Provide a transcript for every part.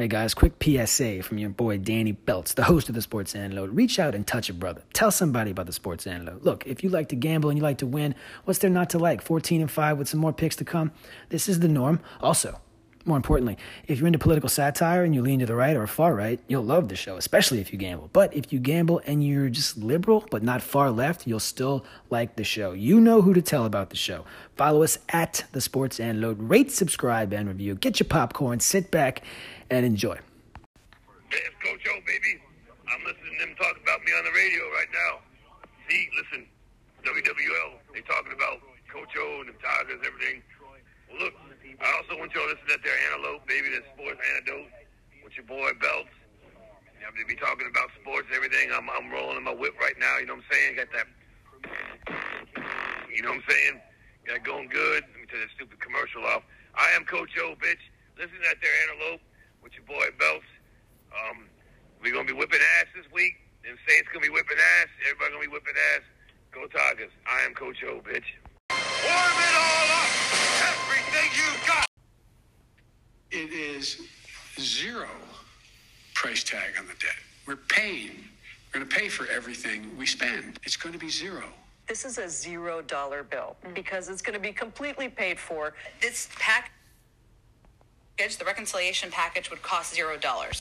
Hey guys, quick PSA from your boy Danny Belts, the host of the Sports Antidote. Reach out and touch a brother. Tell somebody about the Sports Antidote. Look, if you like to gamble and you like to win, what's there not to like? 14-5 with some more picks to come. This is the norm. Also, more importantly, if you're into political satire and you lean to the right or far right, you'll love the show, especially if you gamble. But if you gamble and you're just liberal but not far left, you'll still like the show. You know who to tell about the show. Follow us at the Sports Antidote. Rate, subscribe, and review. Get your popcorn, sit back, and enjoy. It's Coach O, baby. I'm listening to them talk about me on the radio right now. See, listen, WWL, they talking about Coach O and the Tigers, everything. Well, look, I also want you to listen to their Antelope, baby, the Sports Antidote with your boy Belts. You have to be talking about sports and everything. I'm rolling in my whip right now, you know what I'm saying? Got that, you know what I'm saying? Got it going good. Let me turn that stupid commercial off. I am Coach O, bitch. Listen to their Antelope with your boy Belts. We're going to be whipping ass this week. Them Saints going to be whipping ass. Everybody going to be whipping ass. Go Tigers. I am Coach O, bitch. Warm it all up. Everything you got. It is zero price tag on the debt. We're going to pay for everything we spend. It's going to be zero. This is a $0 bill because it's going to be completely paid for. This package, the reconciliation package, would cost $0.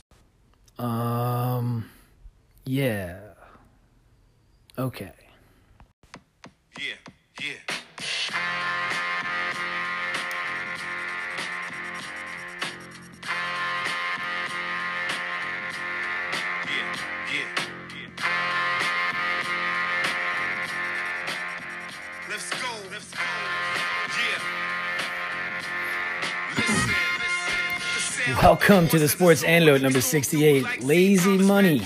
Yeah. Okay. Yeah. Let's go. Yeah. Welcome to the Sports Antidote number 68. Lazy money.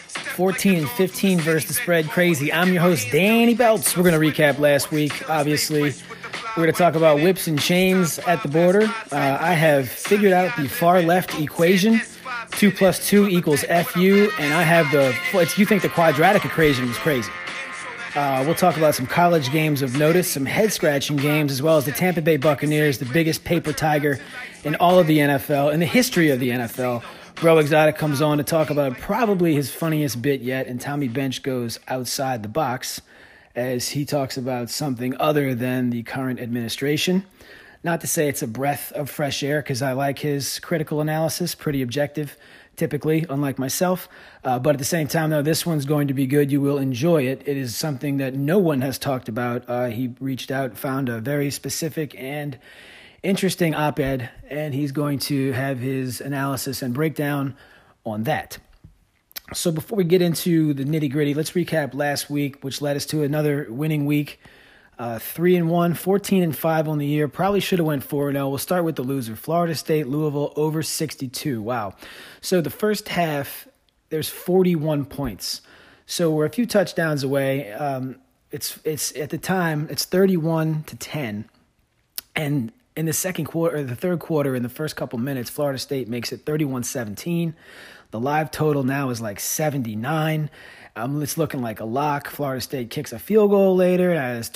14-15 versus the spread. Crazy. I'm your host, Danny Belts. We're going to recap last week, obviously. We're going to talk about whips and chains at the border. I have figured out the far left equation. 2 + 2 = FU. And I have you think the quadratic equation was crazy. We'll talk about some college games of notice, some head-scratching games, as well as the Tampa Bay Buccaneers, the biggest paper tiger in all of the NFL, in the history of the NFL. Bro Exotic comes on to talk about probably his funniest bit yet, and Tommy Bench goes outside the box as he talks about something other than the current administration. Not to say it's a breath of fresh air, because I like his critical analysis, pretty objective, typically, unlike myself. But at the same time, though, this one's going to be good. You will enjoy it. It is something that no one has talked about. He reached out, found a very specific and interesting op-ed, and he's going to have his analysis and breakdown on that. So before we get into the nitty-gritty, let's recap last week, which led us to another winning week. 3-1, 14-5 on the year. Probably should have went 4-0. We'll start with the loser. Florida State, Louisville, over 62. Wow. So the first half, there's 41 points. So we're a few touchdowns away. It's at the time, it's 31-10. And in the second quarter, or the third quarter, in the first couple minutes, Florida State makes it 31-17. The live total now is like 79. It's looking like a lock. Florida State kicks a field goal later. It's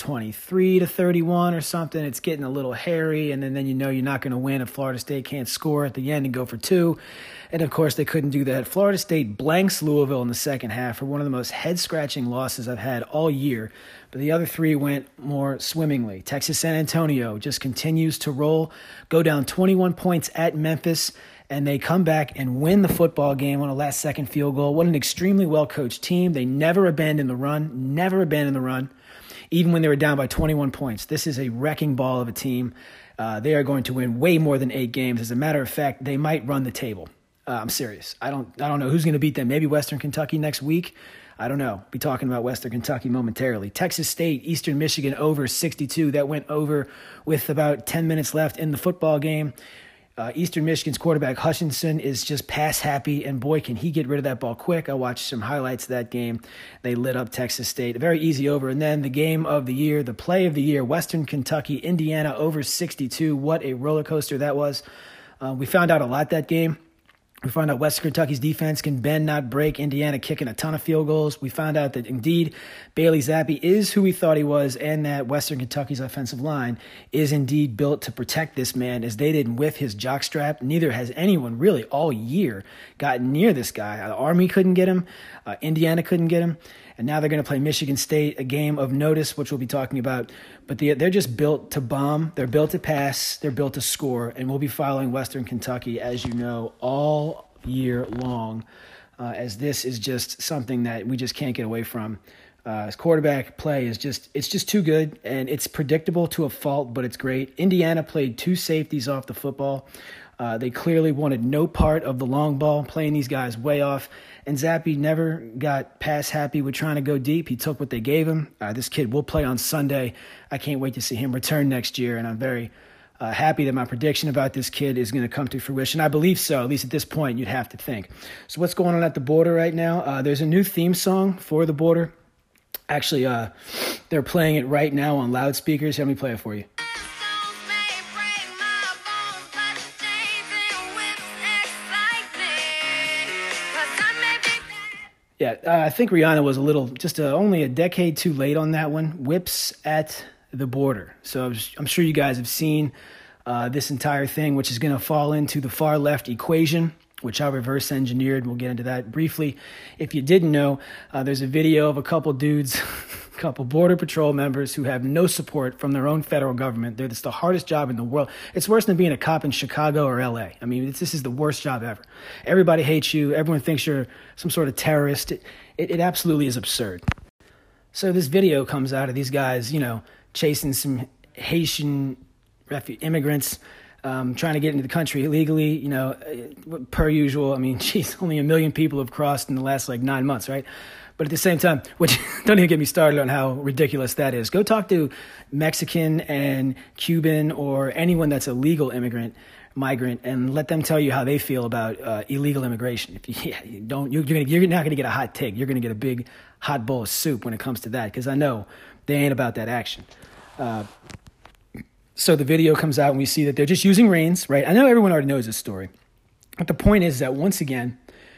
23-31 or something. It's getting a little hairy, and then you know you're not going to win if Florida State can't score at the end and go for 2. And, of course, they couldn't do that. Florida State blanks Louisville in the second half for one of the most head-scratching losses I've had all year. But the other 3 went more swimmingly. Texas San Antonio just continues to roll, go down 21 points at Memphis, and they come back and win the football game on a last-second field goal. What an extremely well-coached team. They never abandoned the run, even when they were down by 21 points. This is a wrecking ball of a team. They are going to win way more than 8 games. As a matter of fact, they might run the table. I'm serious. I don't know who's going to beat them. Maybe Western Kentucky next week. I don't know. Be talking about Western Kentucky momentarily. Texas State, Eastern Michigan over 62. That went over with about 10 minutes left in the football game. Eastern Michigan's quarterback Hutchinson is just pass happy, and boy, can he get rid of that ball quick. I watched some highlights of that game. They lit up Texas State. A very easy over. And then the game of the year, the play of the year, Western Kentucky, Indiana over 62. What a roller coaster that was. We found out a lot that game. We found out Western Kentucky's defense can bend, not break. Indiana kicking a ton of field goals. We found out that indeed Bailey Zappi is who we thought he was, and that Western Kentucky's offensive line is indeed built to protect this man, as they didn't whiff his jockstrap. Neither has anyone really all year gotten near this guy. The Army couldn't get him. Indiana couldn't get him. And now they're going to play Michigan State, a game of notice, which we'll be talking about. But they're just built to bomb. They're built to pass. They're built to score. And we'll be following Western Kentucky, as you know, all year long, as this is just something that we just can't get away from. His quarterback play is it's just too good, and it's predictable to a fault, but it's great. Indiana played 2 safeties off the football. They clearly wanted no part of the long ball, playing these guys way off. And Zappi never got pass happy with trying to go deep. He took what they gave him. This kid will play on Sunday. I can't wait to see him return next year, and I'm very happy that my prediction about this kid is going to come to fruition. I believe so, at least at this point, you'd have to think. So what's going on at the border right now? There's a new theme song for the border. Actually, they're playing it right now on loudspeakers. Let me play it for you. Yeah, I think Rihanna was only a decade too late on that one. Whips at the border. So I'm sure you guys have seen this entire thing, which is going to fall into the far left equation, which I reverse engineered. We'll get into that briefly. If you didn't know, there's a video of a couple dudes, a couple Border Patrol members who have no support from their own federal government. It's the hardest job in the world. It's worse than being a cop in Chicago or LA. I mean, this is the worst job ever. Everybody hates you. Everyone thinks you're some sort of terrorist. It absolutely is absurd. So this video comes out of these guys, chasing some Haitian immigrants, trying to get into the country illegally, per usual. I mean, geez, only 1 million people have crossed in the last 9 months, right? But at the same time, which don't even get me started on how ridiculous that is. Go talk to Mexican and Cuban or anyone that's a legal migrant, and let them tell you how they feel about illegal immigration. You're not going to get a hot take. You're going to get a big hot bowl of soup when it comes to that, because I know they ain't about that action. So the video comes out and we see that they're just using reins, right? I know everyone already knows this story, but the point is that once again,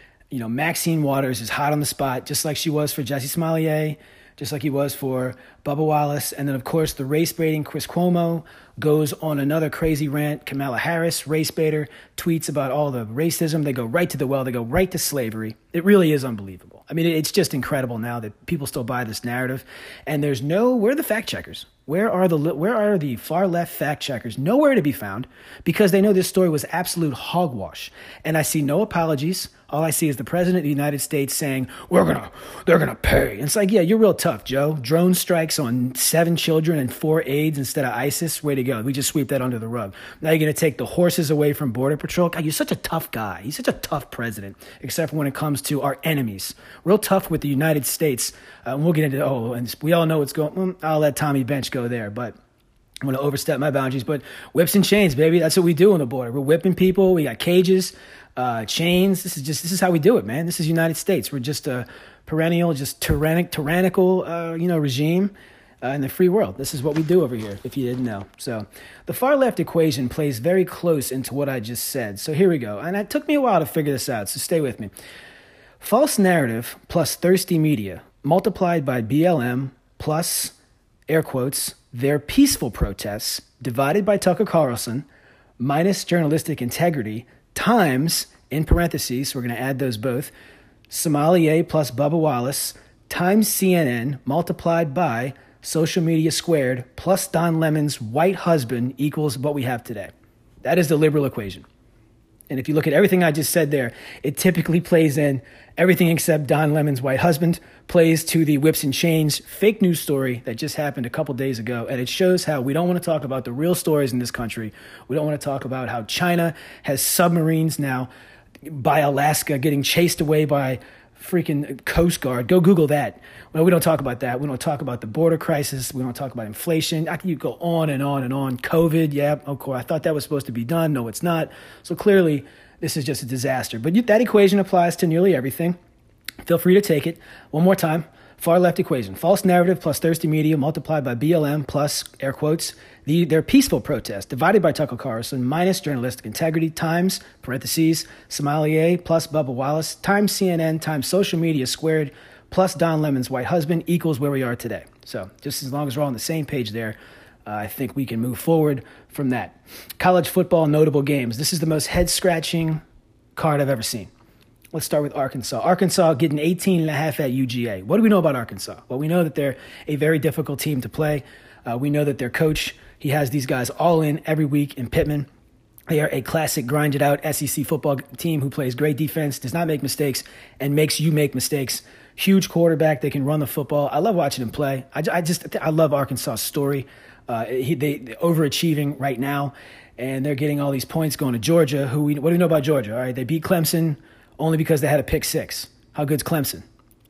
Maxine Waters is hot on the spot, just like she was for Jesse Smollett, just like he was for Bubba Wallace. And then, of course, the race baiting Chris Cuomo goes on another crazy rant. Kamala Harris, race baiter, tweets about all the racism. They go right to the well. They go right to slavery. It really is unbelievable. I mean, it's just incredible now that people still buy this narrative. And where are the fact checkers? Where are the far left fact checkers? Nowhere to be found, because they know this story was absolute hogwash. And I see no apologies. All I see is the president of the United States saying, they're gonna pay. And it's like, yeah, you're real tough, Joe. Drone strikes on 7 children and 4 aides instead of ISIS. Way to go. We just sweep that under the rug. Now you're going to take the horses away from Border Patrol. God, you're such a tough guy. He's such a tough president, except for when it comes to our enemies. Real tough with the United States. And we'll get into, and we all know what's going on. I'll let Tommy Bench go there, but I'm going to overstep my boundaries. But whips and chains, baby. That's what we do on the border. We're whipping people. We got cages, chains. This is how we do it, man. This is United States. We're just a perennial, just tyrannical, regime in the free world. This is what we do over here, if you didn't know. So the far left equation plays very close into what I just said. So here we go. And it took me a while to figure this out, so stay with me. False narrative plus thirsty media multiplied by BLM plus, air quotes, their peaceful protests divided by Tucker Carlson minus journalistic integrity times, in parentheses, we're going to add those both, Sommelier plus Bubba Wallace times CNN multiplied by social media squared plus Don Lemon's white husband equals what we have today. That is the liberal equation. And if you look at everything I just said there, it typically plays in everything except Don Lemon's white husband plays to the whips and chains fake news story that just happened a couple days ago. And it shows how we don't want to talk about the real stories in this country. We don't want to talk about how China has submarines now by Alaska getting chased away by freaking Coast Guard. Go Google that. Well, we don't talk about that. We don't talk about the border crisis. We don't talk about inflation. You go on and on and on. COVID, yeah, okay. I thought that was supposed to be done. No, it's not. So clearly, this is just a disaster. But that equation applies to nearly everything. Feel free to take it. One more time. Far left equation. False narrative plus thirsty media multiplied by BLM plus, air quotes, their peaceful protest divided by Tucker Carlson minus journalistic integrity times, parentheses, Somalia plus Bubba Wallace times CNN times social media squared plus Don Lemon's white husband equals where we are today. So just as long as we're all on the same page there, I think we can move forward from that. College football notable games. This is the most head-scratching card I've ever seen. Let's start with Arkansas. Arkansas getting 18.5 at UGA. What do we know about Arkansas? Well, we know that they're a very difficult team to play. We know that their coach, he has these guys all in every week in Pittman. They are a classic grinded-out SEC football team who plays great defense, does not make mistakes, and makes you make mistakes. Huge quarterback. They can run the football. I love watching him play. I love Arkansas' story. They're overachieving right now, and they're getting all these points going to Georgia. What do we know about Georgia? All right, they beat Clemson only because they had a pick six. How good's Clemson?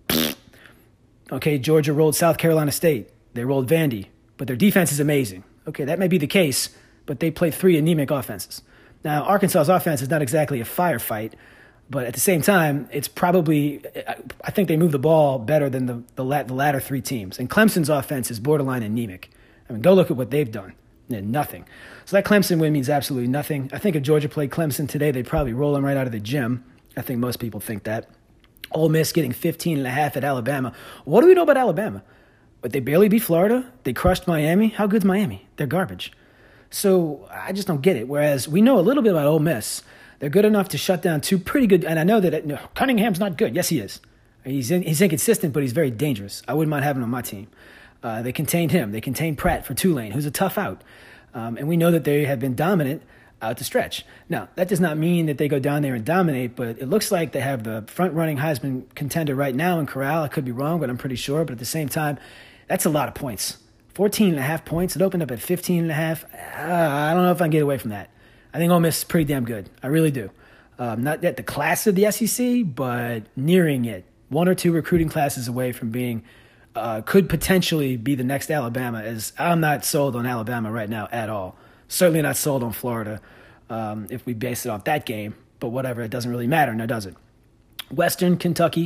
Okay, Georgia rolled South Carolina State. They rolled Vandy, but their defense is amazing. Okay, that may be the case, but they played 3 anemic offenses. Now, Arkansas's offense is not exactly a firefight, but at the same time, it's probably, I think they move the ball better than the latter 3 teams. And Clemson's offense is borderline anemic. I mean, go look at what they've done. Nothing. So that Clemson win means absolutely nothing. I think if Georgia played Clemson today, they'd probably roll them right out of the gym. I think most people think that. Ole Miss getting 15.5 at Alabama. What do we know about Alabama? But they barely beat Florida. They crushed Miami. How good's Miami? They're garbage. So I just don't get it. Whereas we know a little bit about Ole Miss. They're good enough to shut down 2 pretty good. And I know that Cunningham's not good. Yes, he is. He's inconsistent, but he's very dangerous. I wouldn't mind having him on my team. They contained him. They contained Pratt for Tulane, who's a tough out. And we know that they have been dominant out the stretch. Now, that does not mean that they go down there and dominate, but it looks like they have the front-running Heisman contender right now in Corral. I could be wrong, but I'm pretty sure. But at the same time, that's a lot of points. 14.5 points. It opened up at 15.5. I don't know if I can get away from that. I think Ole Miss is pretty damn good. I really do. Not at the class of the SEC, but nearing it. 1 or 2 recruiting classes away from being could potentially be the next Alabama, as I'm not sold on Alabama right now at all. Certainly not sold on Florida if we base it off that game, but whatever, it doesn't really matter now, does it? Western Kentucky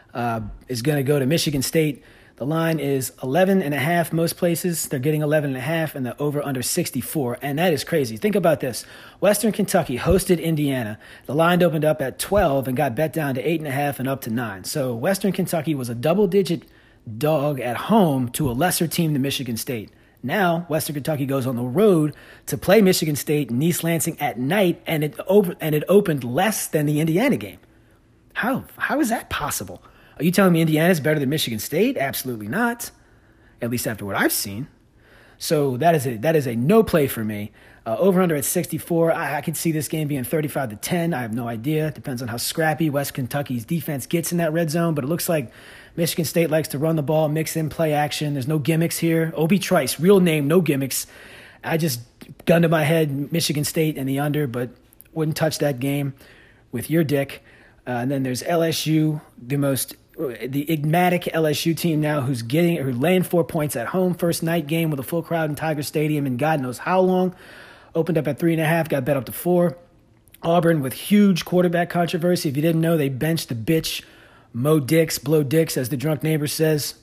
is going to go to Michigan State. The line is 11.5 most places. They're getting 11.5 and the over under 64, and that is crazy. Think about this. Western Kentucky hosted Indiana. The line opened up at 12 and got bet down to 8.5 and up to 9. So Western Kentucky was a double-digit dog at home to a lesser team than Michigan State. Now, Western Kentucky goes on the road to play Michigan State in East Lansing at night, and it opened less than the Indiana game. How is that possible? Are you telling me Indiana's better than Michigan State? Absolutely not, at least after what I've seen. So that is a no play for me. Over-under at 64. I could see this game being 35-10. I have no idea. Depends on how scrappy West Kentucky's defense gets in that red zone, but it looks like Michigan State likes to run the ball, mix in play action. There's no gimmicks here. Obi Trice, real name, no gimmicks. I just gun to my head Michigan State and the under, but wouldn't touch that game with your dick. And then there's LSU, the enigmatic LSU team now who's laying 4 points at home. First night game with a full crowd in Tiger Stadium and God knows how long. Opened up at 3.5, got bet up to 4. Auburn with huge quarterback controversy. If you didn't know, they benched the bitch Mo Dix, Blow Dix, as the drunk neighbor says.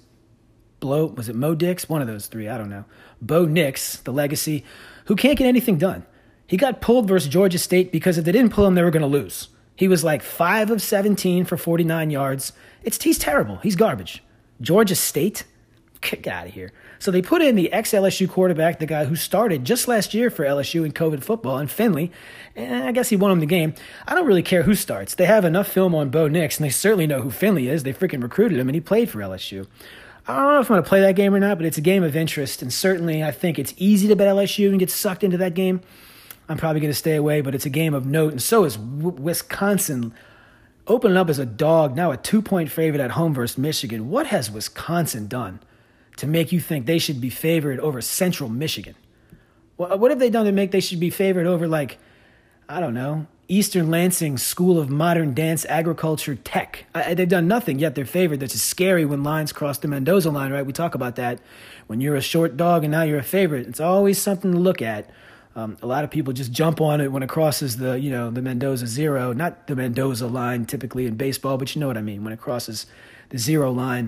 Was it Mo Dix? One of those 3, I don't know. Bo Nix, the legacy, who can't get anything done. He got pulled versus Georgia State because if they didn't pull him, they were going to lose. He was like 5 of 17 for 49 yards. He's terrible. He's garbage. Georgia State? Get out of here. So they put in the ex-LSU quarterback, the guy who started just last year for LSU in COVID football, in Finley, and I guess he won him the game. I don't really care who starts. They have enough film on Bo Nix, and they certainly know who Finley is. They freaking recruited him, and he played for LSU. I don't know if I'm going to play that game or not, but it's a game of interest, and certainly I think it's easy to bet LSU and get sucked into that game. I'm probably going to stay away, but it's a game of note, and so is Wisconsin opening up as a dog, now a 2-point favorite at home versus Michigan. What has Wisconsin done to make you think they should be favored over Central Michigan? What have they done to make they should be favored over, like, I don't know, Eastern Lansing School of Modern Dance Agriculture Tech? They've done nothing, yet they're favored. That's just scary when lines cross the Mendoza line, right? We talk about that. When you're a short dog and now you're a favorite, it's always something to look at. A lot of people just jump on it when it crosses the Mendoza zero, not the Mendoza line typically in baseball, but you know what I mean, when it crosses the zero line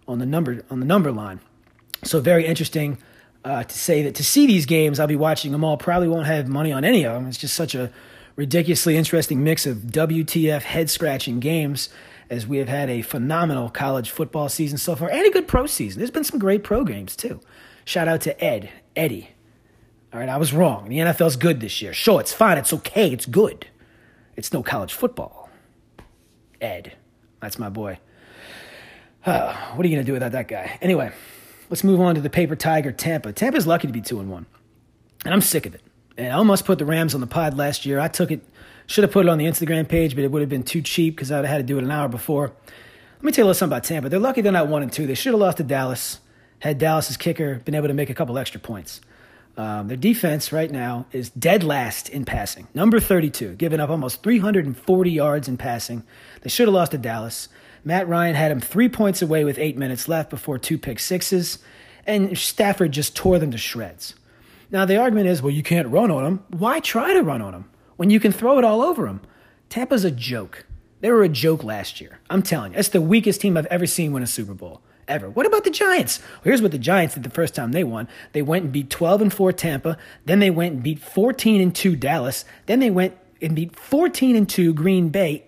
on the number line. So very interesting to say that to see these games, I'll be watching them all. Probably won't have money on any of them. It's just such a ridiculously interesting mix of WTF head-scratching games, as we have had a phenomenal college football season so far and a good pro season. There's been some great pro games too. Shout out to Eddie. All right, I was wrong. The NFL's good this year. Sure, it's fine. It's okay. It's good. It's no college football. Ed, that's my boy. What are you going to do without that guy? Anyway, let's move on to the paper tiger, Tampa. Tampa's lucky to be 2-1, and I'm sick of it. And I almost put the Rams on the pod last year. I took it, should have put it on the Instagram page, but it would have been too cheap because I would have had to do it an hour before. Let me tell you a little something about Tampa. They're lucky they're not 1-2. They should have lost to Dallas, had Dallas's kicker been able to make a couple extra points. Their defense right now is dead last in passing. Number 32, giving up almost 340 yards in passing. They should have lost to Dallas. Matt Ryan had him 3 points away with 8 minutes left before 2 pick sixes, and Stafford just tore them to shreds. Now, the argument is, well, you can't run on them. Why try to run on them when you can throw it all over them? Tampa's a joke. They were a joke last year. I'm telling you, it's the weakest team I've ever seen win a Super Bowl. Ever. What about the Giants? Well, here's what the Giants did the first time they won. They went and beat 12-4 Tampa. Then they went and beat 14-2 Dallas. Then they went and beat 14-2 Green Bay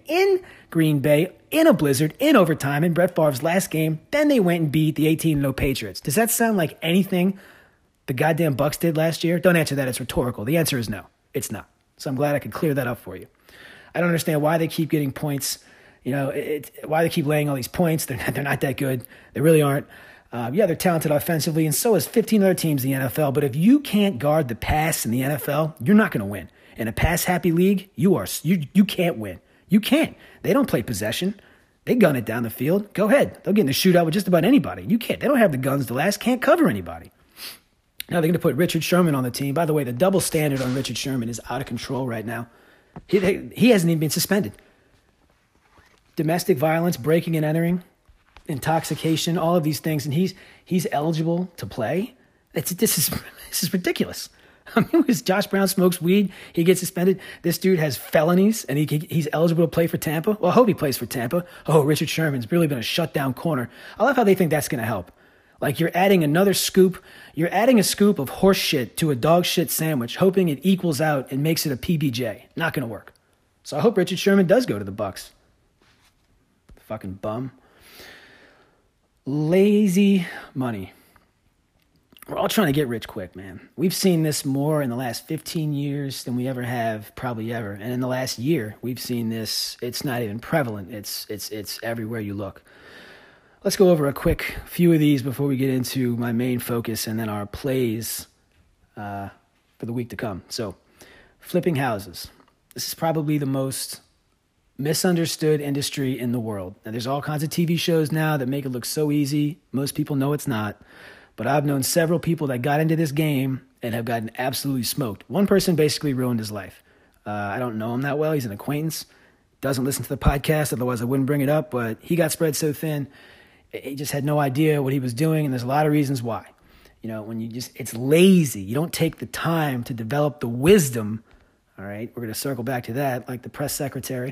in a blizzard, in overtime, in Brett Favre's last game. Then they went and beat the 18-0 Patriots. Does that sound like anything the goddamn Bucs did last year? Don't answer that. It's rhetorical. The answer is no. It's not. So I'm glad I could clear that up for you. I don't understand why they keep getting points. You know, why they keep laying all these points. They're not that good. They really aren't. They're talented offensively, and so is 15 other teams in the NFL. But if you can't guard the pass in the NFL, you're not going to win. In a pass-happy league, you can't win. You can't. They don't play possession. They gun it down the field. Go ahead. They'll get in the shootout with just about anybody. You can't. They don't have the guns to last. Can't cover anybody. Now they're going to put Richard Sherman on the team. By the way, the double standard on Richard Sherman is out of control right now. He hasn't even been suspended. Domestic violence, breaking and entering, intoxication, all of these things, and he's eligible to play. This is ridiculous. I mean, Josh Brown smokes weed, he gets suspended. This dude has felonies, and he's eligible to play for Tampa. Well, I hope he plays for Tampa. Oh, Richard Sherman's really been a shutdown corner. I love how they think that's going to help. Like you're adding another scoop. You're adding a scoop of horse shit to a dog shit sandwich, hoping it equals out and makes it a PBJ. Not going to work. So I hope Richard Sherman does go to the Bucs. Fucking bum. Lazy money. We're all trying to get rich quick, man. We've seen this more in the last 15 years than we ever have, probably ever. And in the last year, we've seen this. It's not even prevalent. It's everywhere you look. Let's go over a quick few of these before we get into my main focus and then our plays for the week to come. So, flipping houses. This is probably the most misunderstood industry in the world. Now, there's all kinds of TV shows now that make it look so easy. Most people know it's not. But I've known several people that got into this game and have gotten absolutely smoked. One person basically ruined his life. I don't know him that well. He's an acquaintance. Doesn't listen to the podcast, otherwise I wouldn't bring it up. But he got spread so thin, he just had no idea what he was doing, and there's a lot of reasons why. You know, when it's lazy. You don't take the time to develop the wisdom. All right, we're going to circle back to that, like the press secretary,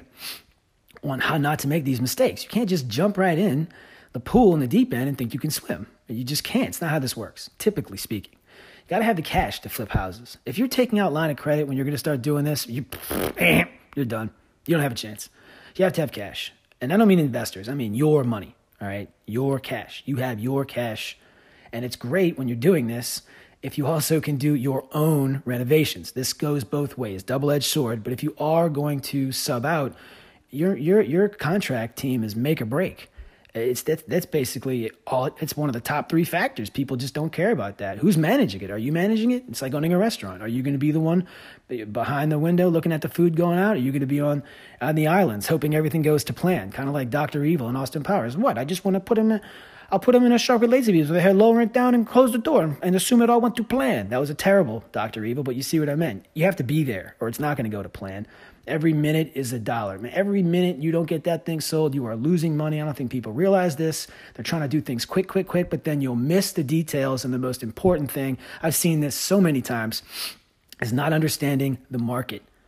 on how not to make these mistakes. You can't just jump right in the pool in the deep end and think you can swim. You just can't. It's not how this works, typically speaking. You got to have the cash to flip houses. If you're taking out line of credit when you're going to start doing this, you're done. You don't have a chance. You have to have cash. And I don't mean investors. I mean your money, all right? Your cash. You have your cash. And it's great when you're doing this if you also can do your own renovations. This goes both ways, double-edged sword. But if you are going to sub out, your contract team is make or break. That's basically all. It's one of the top 3 factors. People just don't care about that. Who's managing it? Are you managing it? It's like owning a restaurant. Are you going to be the one behind the window looking at the food going out? Are you going to be on the islands hoping everything goes to plan? Kind of like Dr. Evil and Austin Powers. What? I just want to put him in. I'll put him in a shark with lazy beams with their head lower it down and close the door and assume it all went to plan. That was a terrible Dr. Evil, but you see what I meant. You have to be there or it's not going to go to plan. Every minute is $1. Man, every minute you don't get that thing sold, you are losing money. I don't think people realize this. They're trying to do things quick, but then you'll miss the details. And the most important thing, I've seen this so many times, is not understanding the market.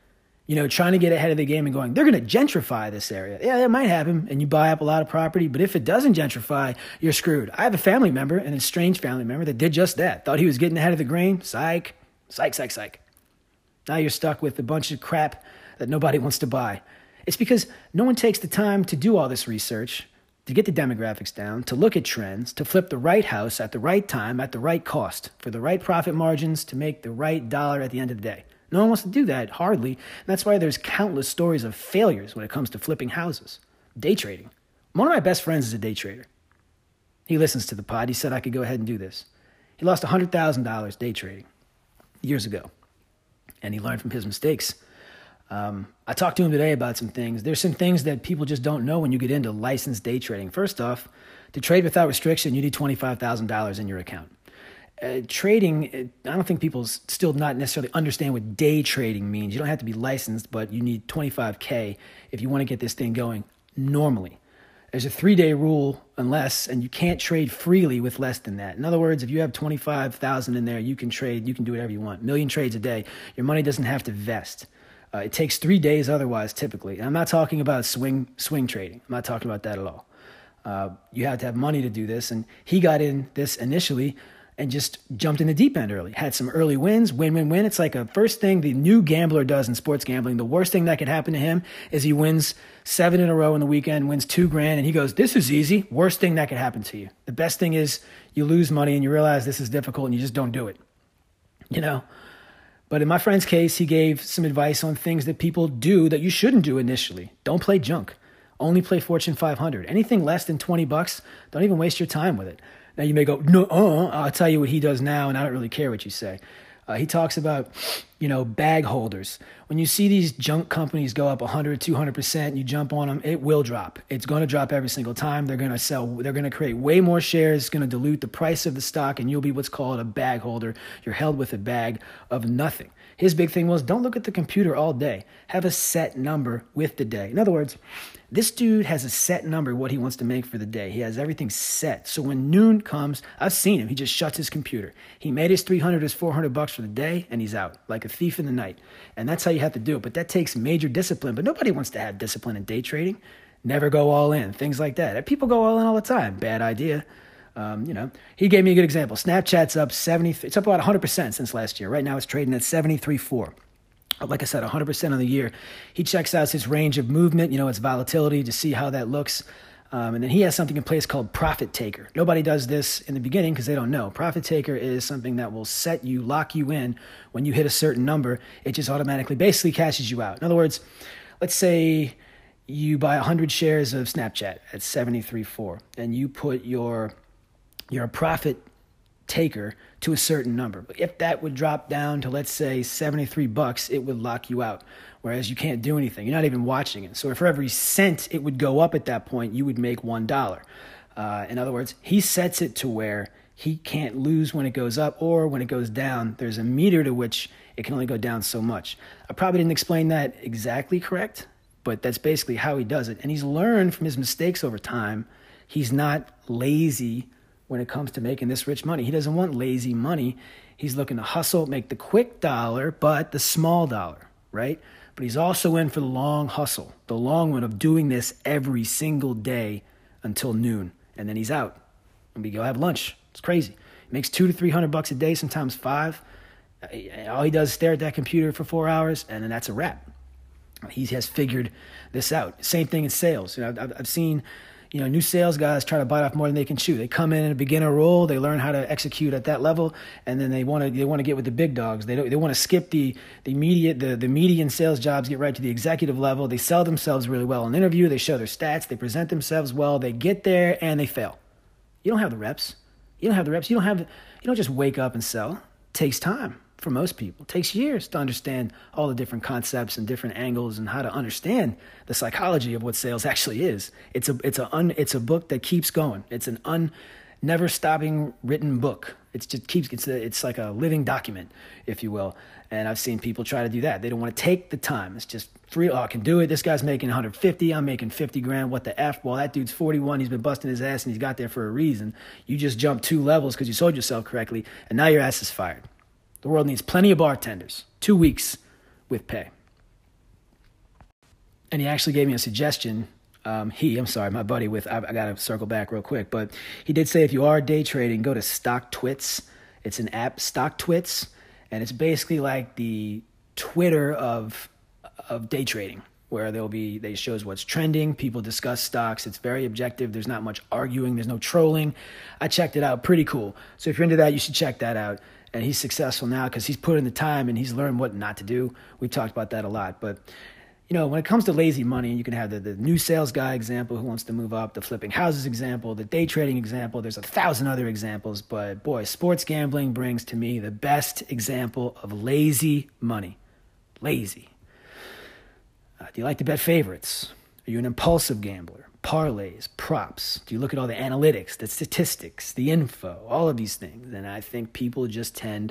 trying to get ahead of the game and going, they're going to gentrify this area. Yeah, that might happen, and you buy up a lot of property, but if it doesn't gentrify, you're screwed. I have a family member, and a strange family member, that did just that. Thought he was getting ahead of the grain. Psych. Now you're stuck with a bunch of crap that nobody wants to buy. It's because no one takes the time to do all this research, to get the demographics down, to look at trends, to flip the right house at the right time, at the right cost, for the right profit margins, to make the right dollar at the end of the day. No one wants to do that, hardly. And that's why there's countless stories of failures when it comes to flipping houses. Day trading. One of my best friends is a day trader. He listens to the pod. He said I could go ahead and do this. He lost $100,000 day trading years ago, and he learned from his mistakes. I talked to him today about some things. There's some things that people just don't know when you get into licensed day trading. First off, to trade without restriction, you need $25,000 in your account. Trading, I don't think people still not necessarily understand what day trading means. You don't have to be licensed, but you need $25K if you want to get this thing going normally. There's a 3-day rule and you can't trade freely with less than that. In other words, if you have 25,000 in there, you can trade, you can do whatever you want. 1 million trades a day. Your money doesn't have to vest. It takes 3 days otherwise, typically. And I'm not talking about swing trading. I'm not talking about that at all. You have to have money to do this. And he got in this initially and just jumped in the deep end early. Had some early wins, win. It's like a first thing the new gambler does in sports gambling. The worst thing that could happen to him is he wins 7 in a row in the weekend, wins $2,000, and he goes, this is easy. Worst thing that could happen to you. The best thing is you lose money and you realize this is difficult and you just don't do it. But in my friend's case, he gave some advice on things that people do that you shouldn't do initially. Don't play junk. Only play Fortune 500. Anything less than $20, don't even waste your time with it. Now you may go, no, I'll tell you what he does now, and I don't really care what you say. He talks about, bag holders. When you see these junk companies go up 100, 200%, you jump on them, it will drop. It's going to drop every single time. They're going to sell. They're going to create way more shares. It's going to dilute the price of the stock, and you'll be what's called a bag holder. You're held with a bag of nothing. His big thing was, don't look at the computer all day. Have a set number with the day. In other words, this dude has a set number what he wants to make for the day. He has everything set. So when noon comes, I've seen him. He just shuts his computer. He made his $300, his $400 for the day, and he's out like a thief in the night. And that's how you have to do it. But that takes major discipline. But nobody wants to have discipline in day trading. Never go all in. Things like that. People go all in all the time. Bad idea. He gave me a good example. Snapchat's up it's up about 100% since last year. Right now it's trading at 73.4. Like I said, 100% on the year. He checks out his range of movement, its volatility to see how that looks. And then he has something in place called Profit Taker. Nobody does this in the beginning because they don't know. Profit Taker is something that will lock you in when you hit a certain number. It just automatically basically cashes you out. In other words, let's say you buy 100 shares of Snapchat at 73.4 and you put your profit taker to a certain number. If that would drop down to, let's say, $73, it would lock you out. Whereas you can't do anything. You're not even watching it. So for every cent it would go up at that point, you would make $1. In other words, he sets it to where he can't lose when it goes up, or when it goes down, there's a meter to which it can only go down so much. I probably didn't explain that exactly correct, but that's basically how he does it. And he's learned from his mistakes over time. He's not lazy when it comes to making this rich money. He doesn't want lazy money. He's looking to hustle, make the quick dollar, but the small dollar, right? But he's also in for the long hustle, the long one of doing this every single day until noon. And then he's out. And we go have lunch. It's crazy. He makes $200 to $300 a day, sometimes $5. All he does is stare at that computer for 4 hours, and then that's a wrap. He has figured this out. Same thing in sales. I've seen new sales guys try to bite off more than they can chew. They come in a beginner role, they learn how to execute at that level, and then they want to get with the big dogs. They want to skip the median sales jobs, get right to the executive level. They sell themselves really well in an interview. They show their stats. They present themselves well. They get there and they fail. You don't have the reps. You don't just wake up and sell. It takes time. For most people, it takes years to understand all the different concepts and different angles and how to understand the psychology of what sales actually is. It's a book that keeps going. It's an never stopping written book. It's like a living document, if you will. And I've seen people try to do that. They don't want to take the time. It's just free. Oh, I can do it. This guy's making 150. I'm making 50 grand. What the F? Well, that dude's 41. He's been busting his ass and he's got there for a reason. You just jumped 2 levels because you sold yourself correctly, and now your ass is fired. The world needs plenty of bartenders. 2 weeks with pay. And he actually gave me a suggestion. My buddy I got to circle back real quick, but he did say if you are day trading, go to StockTwits. It's an app, StockTwits, and it's basically like the Twitter of day trading, where they shows what's trending. People discuss stocks. It's very objective. There's not much arguing. There's no trolling. I checked it out. Pretty cool. So if you're into that, you should check that out. And he's successful now because he's put in the time and he's learned what not to do. We've talked about that a lot. But, when it comes to lazy money, you can have the new sales guy example who wants to move up, the flipping houses example, the day trading example. There's 1,000 other examples. But, boy, sports gambling brings to me the best example of lazy money. Lazy. Do you like to bet favorites? Are you an impulsive gambler? Parlays, props? Do you look at all the analytics, the statistics, the info, all of these things? And I think people just tend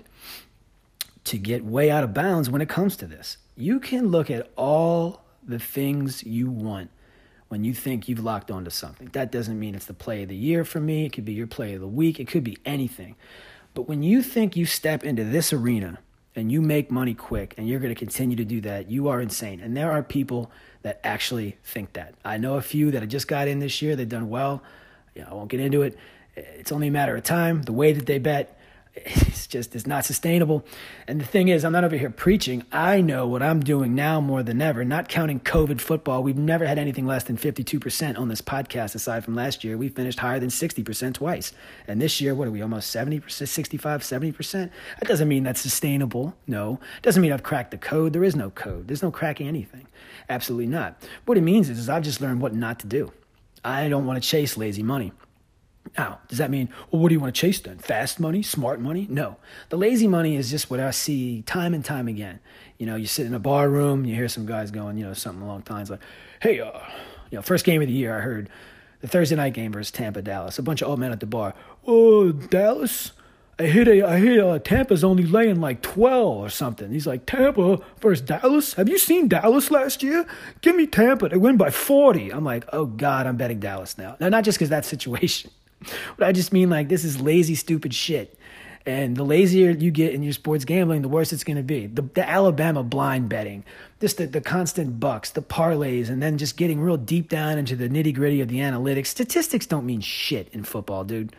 to get way out of bounds when it comes to this. You can look at all the things you want when you think you've locked onto something. That doesn't mean it's the play of the year for me. It could be your play of the week. It could be anything. But when you think you step into this arena and you make money quick and you're going to continue to do that, you are insane. And there are people that actually think that. I know a few that have just got in this year. They've done well. I won't get into it. It's only a matter of time. The way that they bet, it's not sustainable. And the thing is, I'm not over here preaching. I know what I'm doing now more than ever, not counting COVID football. We've never had anything less than 52% on this podcast aside from last year. We finished higher than 60% twice. And this year, what are we, almost 70%, 65, 70%? That doesn't mean that's sustainable. No. It doesn't mean I've cracked the code. There is no code. There's no cracking anything. Absolutely not. What it means is I've just learned what not to do. I don't want to chase lazy money. Now, does that mean, well, what do you want to chase then? Fast money? Smart money? No. The lazy money is just what I see time and time again. You sit in a bar room, you hear some guys going, something along the lines like, hey, first game of the year, I heard the Thursday night game versus Tampa, Dallas. A bunch of old men at the bar. Oh, Dallas? I hear Tampa's only laying like 12 or something. He's like, Tampa versus Dallas? Have you seen Dallas last year? Give me Tampa. They win by 40. I'm like, oh, God, I'm betting Dallas now. Now, not just because that situation. But I just mean this is lazy, stupid shit. And the lazier you get in your sports gambling, the worse it's going to be. The Alabama blind betting, just the constant bucks, the parlays, and then just getting real deep down into the nitty gritty of the analytics. Statistics don't mean shit in football, dude.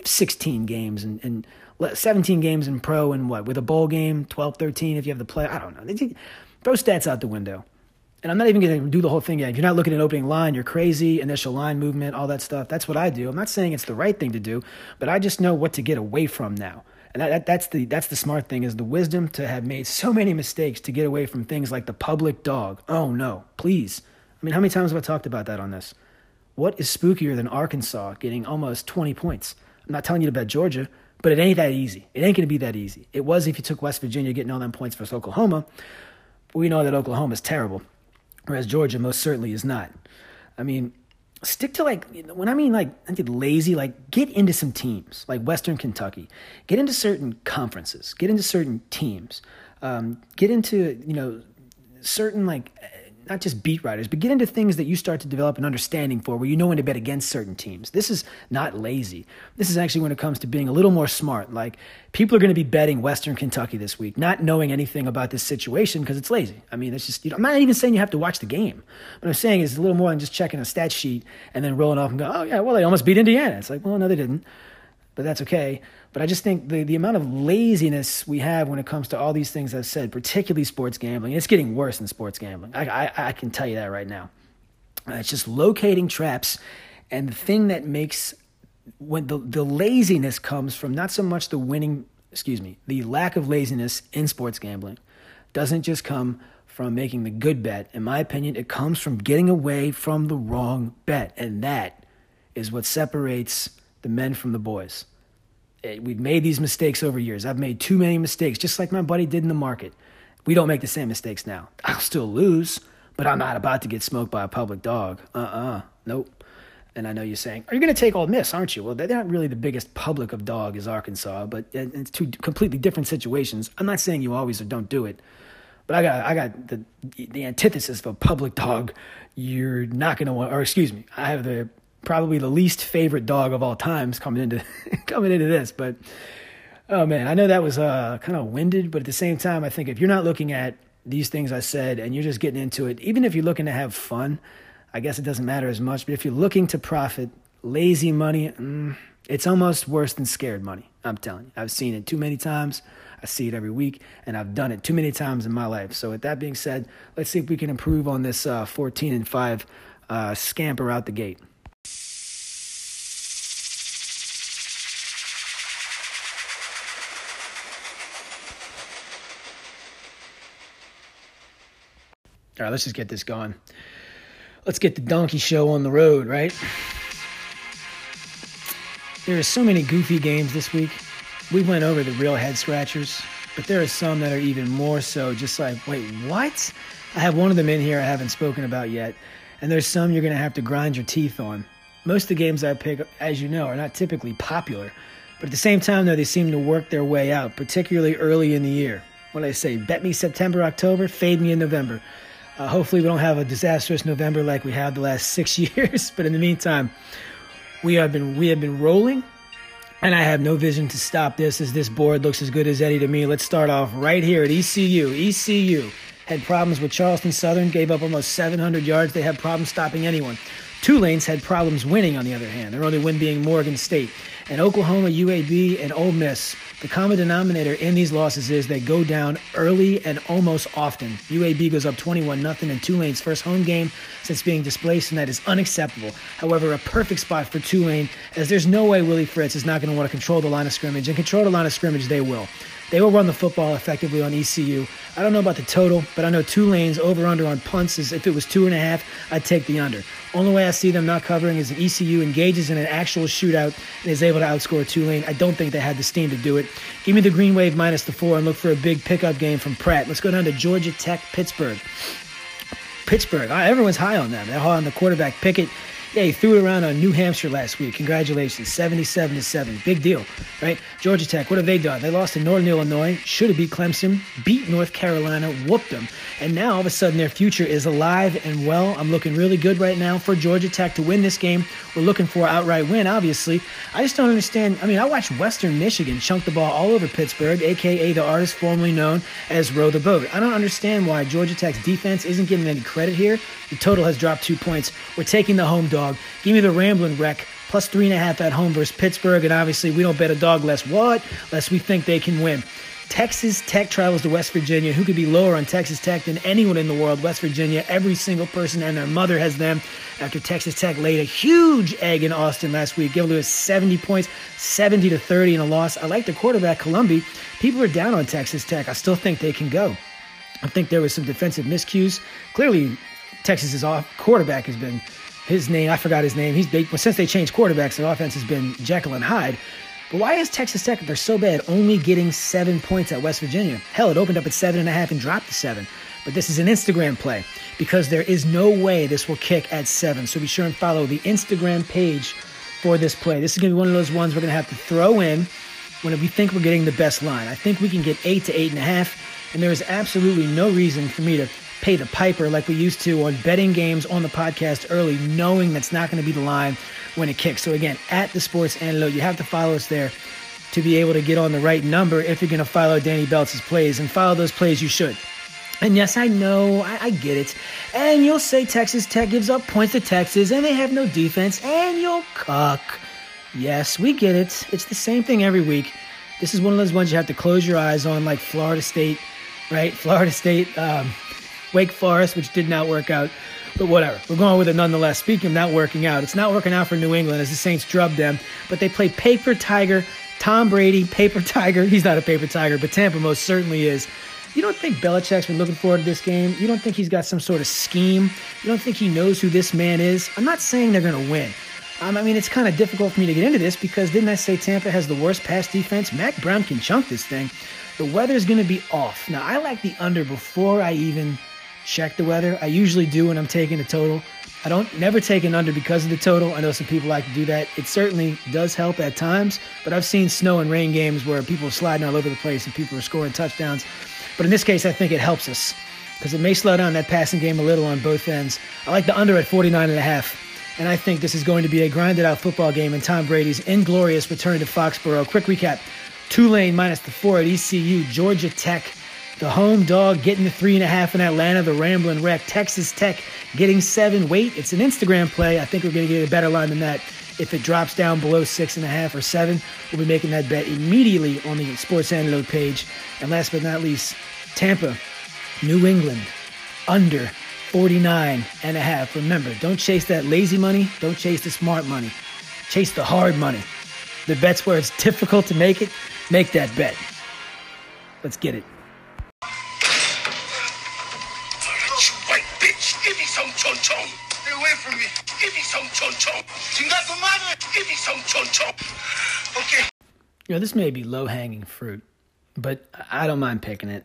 16 games and 17 games in pro and with a bowl game, 12, 13 if you have the play. I don't know. Throw stats out the window. And I'm not even going to do the whole thing yet. If you're not looking at opening line, you're crazy, initial line movement, all that stuff. That's what I do. I'm not saying it's the right thing to do, but I just know what to get away from now. And that's the smart thing, is the wisdom to have made so many mistakes to get away from things like the public dog. Oh, no, please. I mean, how many times have I talked about that on this? What is spookier than Arkansas getting almost 20 points? I'm not telling you to bet Georgia, but it ain't that easy. It ain't going to be that easy. It was if you took West Virginia getting all them points versus Oklahoma. But we know that Oklahoma's terrible. Whereas Georgia most certainly is not. I mean, stick to when I mean I get lazy, get into some teams like Western Kentucky. Get into certain conferences. Get into certain teams. Get into, certain not just beat writers, but get into things that you start to develop an understanding for, where you know when to bet against certain teams. This is not lazy. This is actually when it comes to being a little more smart. People are going to be betting Western Kentucky this week, not knowing anything about this situation because it's lazy. I mean, it's just, I'm not even saying you have to watch the game. What I'm saying is a little more than just checking a stat sheet and then rolling off and go, oh yeah, well, they almost beat Indiana. It's like, well, no, they didn't. But that's okay. But I just think the amount of laziness we have when it comes to all these things I've said, particularly sports gambling, it's getting worse in sports gambling. I can tell you that right now. It's just locating traps. And the thing that makes when the laziness comes from not so much the lack of laziness in sports gambling doesn't just come from making the good bet. In my opinion, it comes from getting away from the wrong bet. And that is what separates the men from the boys. We've made these mistakes over years. I've made too many mistakes, just like my buddy did in the market. We don't make the same mistakes now. I'll still lose, but I'm not about to get smoked by a public dog. Nope. And I know you're saying, are you going to take Ole Miss, aren't you? Well, they're not really the biggest public of dog is Arkansas, but it's two completely different situations. I'm not saying you always or don't do it, but I got the antithesis of a public dog. You're not going to want, or excuse me, I have probably the least favorite dog of all times coming into this. But, oh man, I know that was kind of winded, but at the same time, I think if you're not looking at these things I said and you're just getting into it, even if you're looking to have fun, I guess it doesn't matter as much. But if you're looking to profit, lazy money, it's almost worse than scared money. I'm telling you. I've seen it too many times. I see it every week, and I've done it too many times in my life. So with that being said, let's see if we can improve on this 14-5 scamper out the gate. All right, let's just get this going. Let's get the donkey show on the road, right? There are so many goofy games this week. We went over the real head scratchers, but there are some that are even more so just like, wait, what? I have one of them in here I haven't spoken about yet, and there's some you're going to have to grind your teeth on. Most of the games I pick, as you know, are not typically popular, but at the same time, though, they seem to work their way out, particularly early in the year. What do I say? Bet me September, October, fade me in November. Hopefully we don't have a disastrous November like we had the last 6 years. But in the meantime, we have been rolling, and I have no vision to stop this as this board looks as good as Eddie to me. Let's start off right here at ECU. ECU had problems with Charleston Southern, gave up almost 700 yards. They had problems stopping anyone. Tulane's had problems winning, on the other hand, their only win being Morgan State. And Oklahoma, UAB, and Ole Miss, the common denominator in these losses is they go down early and almost often. UAB goes up 21-0 in Tulane's first home game since being displaced, and that is unacceptable. However, a perfect spot for Tulane, as there's no way Willie Fritz is not going to want to control the line of scrimmage, and control the line of scrimmage they will. They will run the football effectively on ECU. I don't know about the total, but I know Tulane's over-under on punts is, if it was 2.5, I'd take the under. Only way I see them not covering is if ECU engages in an actual shootout and is able to outscore Tulane. I don't think they had the steam to do it. Give me the Green Wave minus the 4 and look for a big pickup game from Pratt. Let's go down to Georgia Tech, Pittsburgh. Everyone's high on them. They're high on the quarterback Pickett. Yeah, he threw it around on New Hampshire last week. Congratulations, 77-7. Big deal, right? Georgia Tech, what have they done? They lost to Northern Illinois, should have beat Clemson, beat North Carolina, whooped them. And now, all of a sudden, their future is alive and well. I'm looking really good right now for Georgia Tech to win this game. We're looking for an outright win, obviously. I just don't understand. I mean, I watched Western Michigan chunk the ball all over Pittsburgh, a.k.a. the artist formerly known as Row the Boat. I don't understand why Georgia Tech's defense isn't getting any credit here. The total has dropped 2 points. We're taking the home dog. Give me the Ramblin' Wreck, plus 3.5 at home versus Pittsburgh. And obviously, we don't bet a dog less we think they can win. Texas Tech travels to West Virginia. Who could be lower on Texas Tech than anyone in the world? West Virginia, every single person and their mother has them after Texas Tech laid a huge egg in Austin last week. Gave Lewis 70 points, 70-30 in a loss. I like the quarterback, Columbi. People are down on Texas Tech. I still think they can go. I think there was some defensive miscues. Clearly, Texas's quarterback has been his name. I forgot his name. Since they changed quarterbacks, their offense has been Jekyll and Hyde. But why is Texas Tech, if they're so bad, only getting 7 points at West Virginia? Hell, it opened up at 7.5 and dropped to 7. But this is an Instagram play because there is no way this will kick at 7. So be sure and follow the Instagram page for this play. This is going to be one of those ones we're going to have to throw in when we think we're getting the best line. I think we can get 8 to 8.5, and there is absolutely no reason for me to pay the piper like we used to on betting games on the podcast early, knowing that's not going to be the line when it kicks. So again, at the Sports Antidote, you have to follow us there to be able to get on the right number if you're going to follow Danny Belts' plays, and follow those plays you should. And yes, I know, I get it. And you'll say Texas Tech gives up points to Texas and they have no defense, and you'll cuck. Yes, we get it. It's the same thing every week. This is one of those ones you have to close your eyes on, like Florida State, right? Florida State, Wake Forest, which did not work out. But whatever. We're going with it nonetheless. Speaking of not working out, it's not working out for New England as the Saints drubbed them. But they play Paper Tiger, Tom Brady, Paper Tiger. He's not a Paper Tiger, but Tampa most certainly is. You don't think Belichick's been looking forward to this game? You don't think he's got some sort of scheme? You don't think he knows who this man is? I'm not saying they're going to win. I mean, it's kind of difficult for me to get into this because didn't I say Tampa has the worst pass defense? Mac Brown can chunk this thing. The weather's going to be off. Now, I like the under before I even check the weather. I usually do when I'm taking the total. I don't never take an under because of the total. I know some people like to do that. It certainly does help at times, but I've seen snow and rain games where people are sliding all over the place and people are scoring touchdowns. But in this case, I think it helps us because it may slow down that passing game a little on both ends. I like the under at 49.5, and I think this is going to be a grinded-out football game in Tom Brady's inglorious return to Foxborough. Quick recap. Tulane minus the 4 at ECU. Georgia Tech The home dog getting the 3.5 in Atlanta. The Ramblin' Wreck. Texas Tech getting 7. Wait, it's an Instagram play. I think we're going to get a better line than that. If it drops down below 6.5 or 7, we'll be making that bet immediately on the Sports Antidote page. And last but not least, Tampa, New England, under 49.5. Remember, don't chase that lazy money. Don't chase the smart money. Chase the hard money. The bets where it's difficult to make it, make that bet. Let's get it. White bitch, give me some chon chon. Stay away from me. Give me some chon chon. Give me some chon chon. Okay. You know, this may be low-hanging fruit, but I don't mind picking it.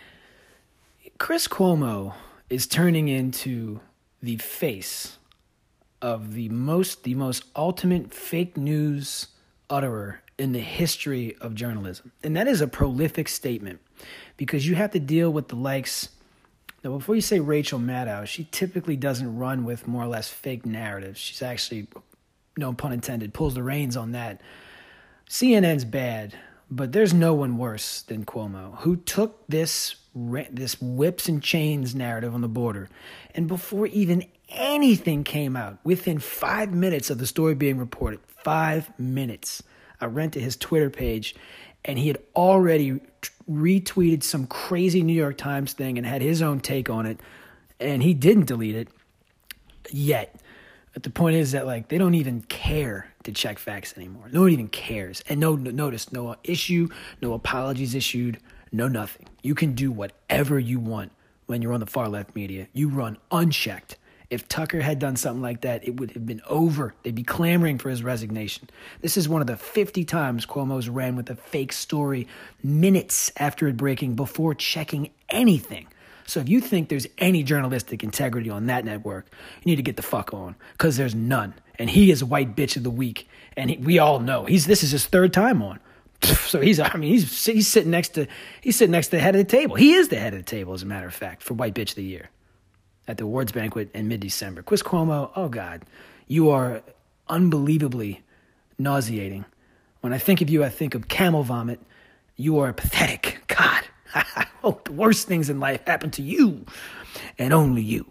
Chris Cuomo is turning into the face of the most ultimate fake news utterer in the history of journalism. And that is a prolific statement because you have to deal with the likes. Now, before you say Rachel Maddow, she typically doesn't run with more or less fake narratives. She's actually, no pun intended, pulls the reins on that. CNN's bad, but there's no one worse than Cuomo, who took this whips and chains narrative on the border, and before even anything came out, within 5 minutes of the story being reported, 5 minutes, I went to his Twitter page, and he had already retweeted some crazy New York Times thing and had his own take on it, and he didn't delete it yet. But the point is that, like, they don't even care to check facts anymore. No one even cares. And notice, no issue, no apologies issued, no nothing. You can do whatever you want when you're on the far left media. You run unchecked. If Tucker had done something like that, it would have been over. They'd be clamoring for his resignation. This is one of the 50 times Cuomo's ran with a fake story minutes after it breaking before checking anything. So if you think there's any journalistic integrity on that network, you need to get the fuck on, because there's none. And he is white bitch of the week, and we all know this is his third time on. So he's sitting next to the head of the table. He is the head of the table, as a matter of fact, for white bitch of the year at the awards banquet in mid-December. Chris Cuomo, oh God, you are unbelievably nauseating. When I think of you, I think of camel vomit. You are pathetic. God, I hope the worst things in life happen to you and only you.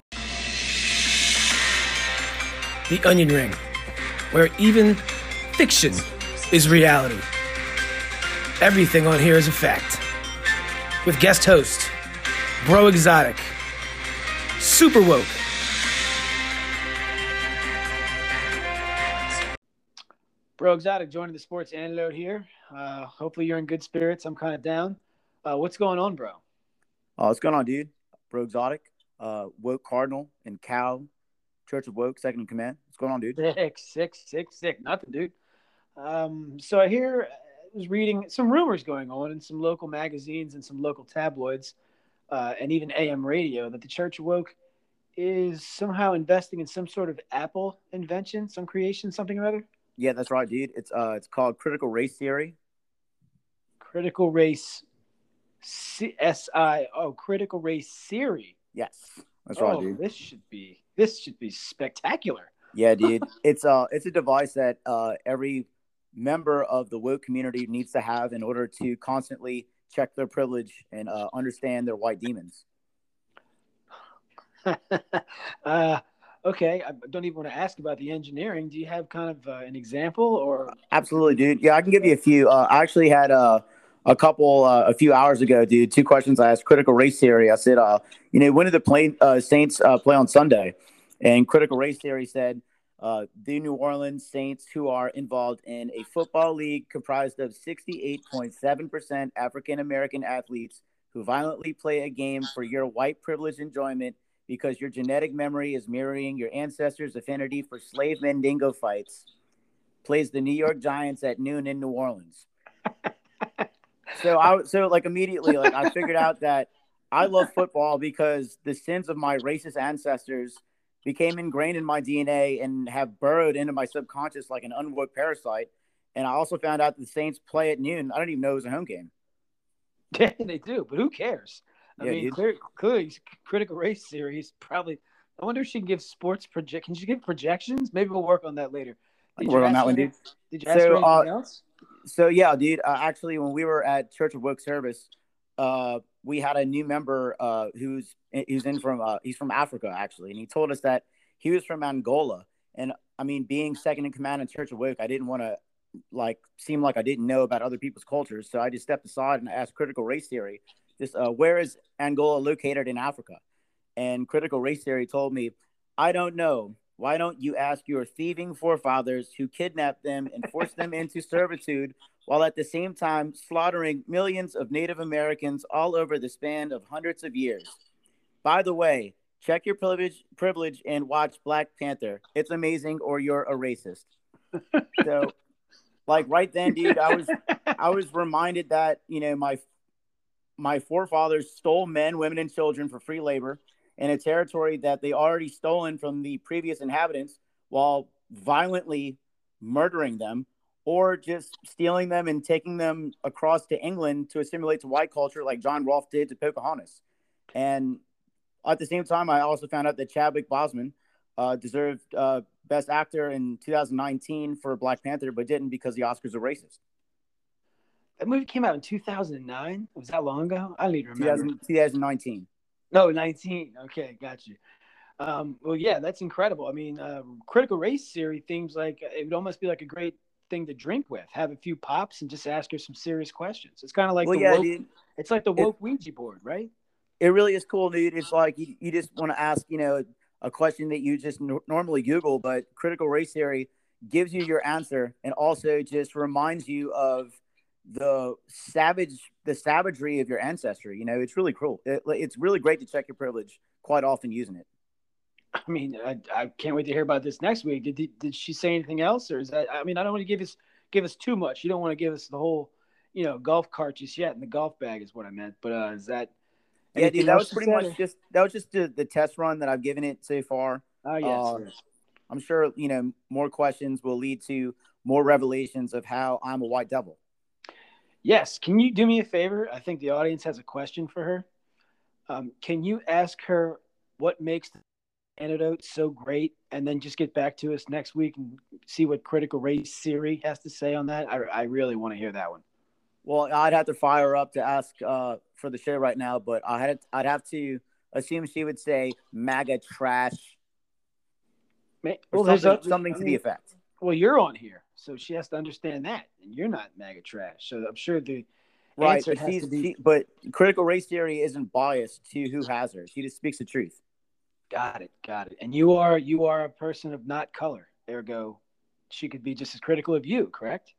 The Onion Ring, where even fiction is reality. Everything on here is a fact. With guest host, Bro Exotic, Super Woke. Bro Exotic joining the Sports Antidote here. Hopefully you're in good spirits. I'm kind of down. What's going on, bro? What's going on, dude? Bro Exotic, Woke Cardinal, and Cal, Church of Woke, second in command. What's going on, dude? Sick. Nothing, dude. So I was reading some rumors going on in some local magazines and some local tabloids, and even AM radio, that the Church of Woke is somehow investing in some sort of Apple invention, some creation, something or other. Yeah, that's right, dude. It's called critical race theory. Critical race, critical race theory. Yes, that's right, dude. This should be spectacular. Yeah, dude. It's a device that every member of the woke community needs to have in order to constantly check their privilege and understand their white demons. Okay, I don't even want to ask about the engineering. Do you have kind of an example or? Absolutely, dude. Yeah, I can give you a few. I actually had a few hours ago, dude. 2 questions I asked critical race theory. I said, when did the Saints play on Sunday? And critical race theory said, the New Orleans Saints, who are involved in a football league comprised of 68.7% African-American athletes who violently play a game for your white privilege enjoyment because your genetic memory is mirroring your ancestors' affinity for slave Mandingo fights, plays the New York Giants at noon in New Orleans. So immediately, I figured out that I love football because the sins of my racist ancestors became ingrained in my DNA and have burrowed into my subconscious like an unwoke parasite. And I also found out that the Saints play at noon. I don't even know it was a home game. Yeah, they do, but who cares? Clearly, critical race series probably. I wonder if she can give Can she give projections? Maybe we'll work on that later. Did you ask her anything else? So yeah, dude. Actually, when we were at Church of Woke service, we had a new member who's in from he's from Africa actually, and he told us that he was from Angola. And I mean, being second in command in Church of Woke, I didn't want to seem like I didn't know about other people's cultures, so I just stepped aside and asked Critical Race Theory, just where is Angola located in Africa? And Critical Race Theory told me, I don't know. Why don't you ask your thieving forefathers who kidnapped them and forced them into servitude while at the same time slaughtering millions of Native Americans all over the span of hundreds of years? By the way, check your privilege and watch Black Panther. It's amazing, or you're a racist. So, right then, dude, I was reminded that, my forefathers stole men, women, and children for free labor in a territory that they already stolen from the previous inhabitants while violently murdering them, or just stealing them and taking them across to England to assimilate to white culture like John Rolfe did to Pocahontas. And at the same time, I also found out that Chadwick Boseman deserved Best Actor in 2019 for Black Panther, but didn't because the Oscars are racist. That movie came out in 2009. Was that long ago? I don't even remember. 2019. No, 19. Okay, got you. Well, yeah, that's incredible. I mean, Critical Race Theory seems like it would almost be like a great thing to drink with. Have a few pops and just ask her some serious questions. It's kind of like dude. It's like the woke Ouija board, right? It really is cool, dude. It's like you just want to ask, a question that you just normally Google, but Critical Race Theory gives you your answer and also just reminds you of the savagery of your ancestry. It's really cool. It's really great to check your privilege quite often using it. I mean, I can't wait to hear about this next week. Did she say anything else, or is that? I mean, I don't want to give us too much. You don't want to give us the whole, golf cart just yet in the golf bag is what I meant. But is that? Yeah, dude, that was pretty much just the test run that I've given it so far. Oh yes. I'm sure more questions will lead to more revelations of how I'm a white devil. Yes. Can you do me a favor? I think the audience has a question for her. Can you ask her what makes the antidote so great, and then just get back to us next week and see what Critical Race Theory has to say on that? I really want to hear that one. Well, I'd have to fire her up to ask for the show right now, but I'd have to assume she would say MAGA trash. Well, something to the effect. Well, you're on here, so she has to understand that, and you're not MAGA trash. So I'm sure the right, answer but has to be. But Critical Race Theory isn't biased to who has her. She just speaks the truth. Got it. And you are a person of not color. Ergo, she could be just as critical of you, correct?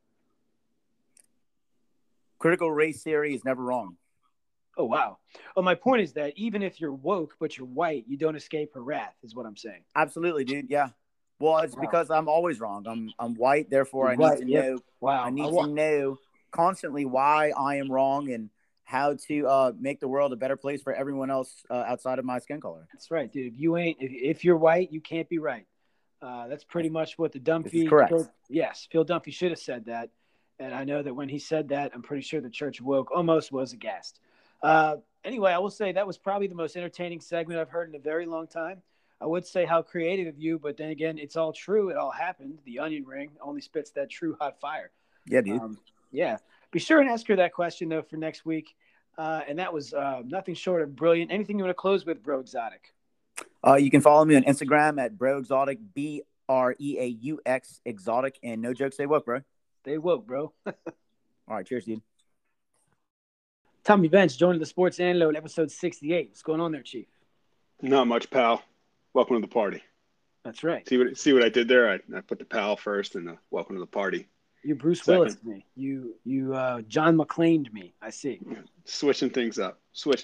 Critical Race Theory is never wrong. Oh, wow. Well, my point is that even if you're woke but you're white, you don't escape her wrath, is what I'm saying. Absolutely, dude. Yeah. Well, it's because I'm always wrong. I'm white, therefore I need to know. Wow. I need to know constantly why I am wrong and how to make the world a better place for everyone else outside of my skin color. That's right, dude. If you're white, you can't be right. That's pretty much what the Dunphy. Correct. Phil Dunphy should have said that. And I know that when he said that, I'm pretty sure the Church of Woke almost was aghast. Anyway, I will say that was probably the most entertaining segment I've heard in a very long time. I would say how creative of you, but then again, it's all true. It all happened. The onion ring only spits that true hot fire. Yeah, dude. Yeah. Be sure and ask her that question, though, for next week. And that was nothing short of brilliant. Anything you want to close with, Bro Exotic? You can follow me on Instagram at Bro Exotic, BREAUX Exotic, and no jokes, stay woke, bro. Stay woke, bro. All right, cheers, dude. Tommy Bench joining the Sports Antidote, episode 68. What's going on there, Chief? Not much, pal. Welcome to the party. That's right. See what I did there? I put the pal first and the welcome to the party. You Bruce Willis me. You John McClane me. I see. Switching things up.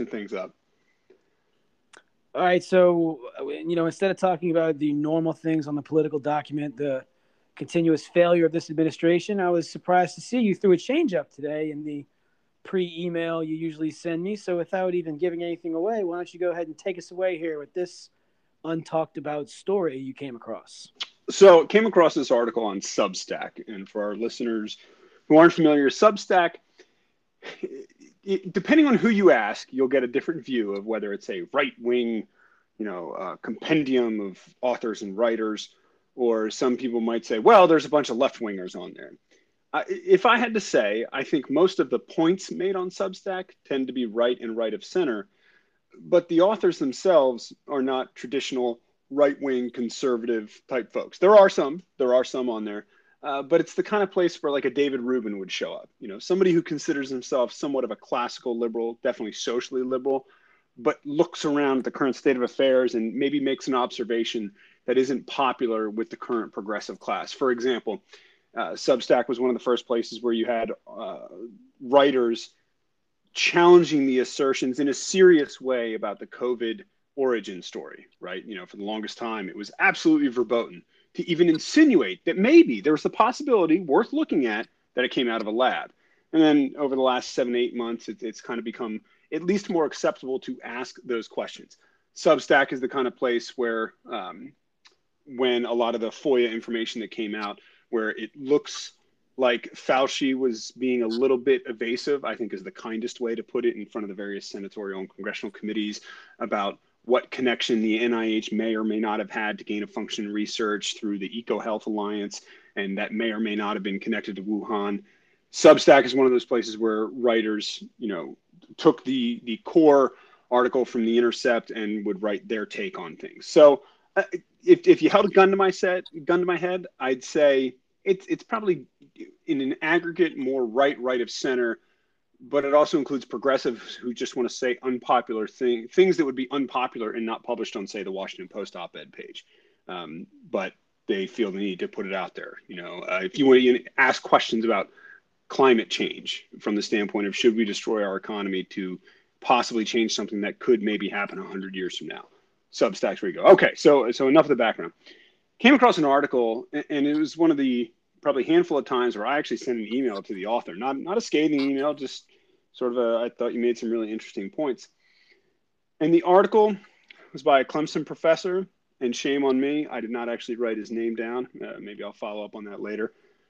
All right, so instead of talking about the normal things on the political document, the continuous failure of this administration, I was surprised to see you threw a change up today in the pre-email you usually send me. So without even giving anything away, why don't you go ahead and take us away here with this untalked about story you came across? So came across this article on Substack, and for our listeners who aren't familiar, Substack, depending on who you ask, you'll get a different view of whether it's a right-wing, compendium of authors and writers, or some people might say, well, there's a bunch of left-wingers on there. If I had to say, I think most of the points made on Substack tend to be right and right of center, but the authors themselves are not traditional right-wing conservative type folks. There are some on there, but it's the kind of place where like a David Rubin would show up, somebody who considers himself somewhat of a classical liberal, definitely socially liberal, but looks around at the current state of affairs and maybe makes an observation that isn't popular with the current progressive class. For example, Substack was one of the first places where you had writers challenging the assertions in a serious way about the COVID origin story, right? For the longest time, it was absolutely verboten to even insinuate that maybe there was the possibility worth looking at that it came out of a lab. And then over the last 7-8 months, it's kind of become at least more acceptable to ask those questions. Substack is the kind of place where when a lot of the FOIA information that came out, where it looks like Fauci was being a little bit evasive, I think is the kindest way to put it, in front of the various senatorial and congressional committees about what connection the NIH may or may not have had to gain of function research through the EcoHealth Alliance, and that may or may not have been connected to Wuhan. Substack is one of those places where writers, took the core article from The Intercept and would write their take on things. So if you held a gun to my head, I'd say it's probably in an aggregate more right of center, but it also includes progressives who just want to say unpopular things that would be unpopular and not published on, say, the Washington Post op-ed page. But they feel the need to put it out there. If you want to ask questions about climate change from the standpoint of should we destroy our economy to possibly change something that could maybe happen 100 years from now, Substack's where you go. Okay, so enough of the background. Came across an article, and it was one of the probably handful of times where I actually sent an email to the author, not a scathing email, just sort of I thought you made some really interesting points. And the article was by a Clemson professor, and shame on me, I did not actually write his name down. Maybe I'll follow up on that later.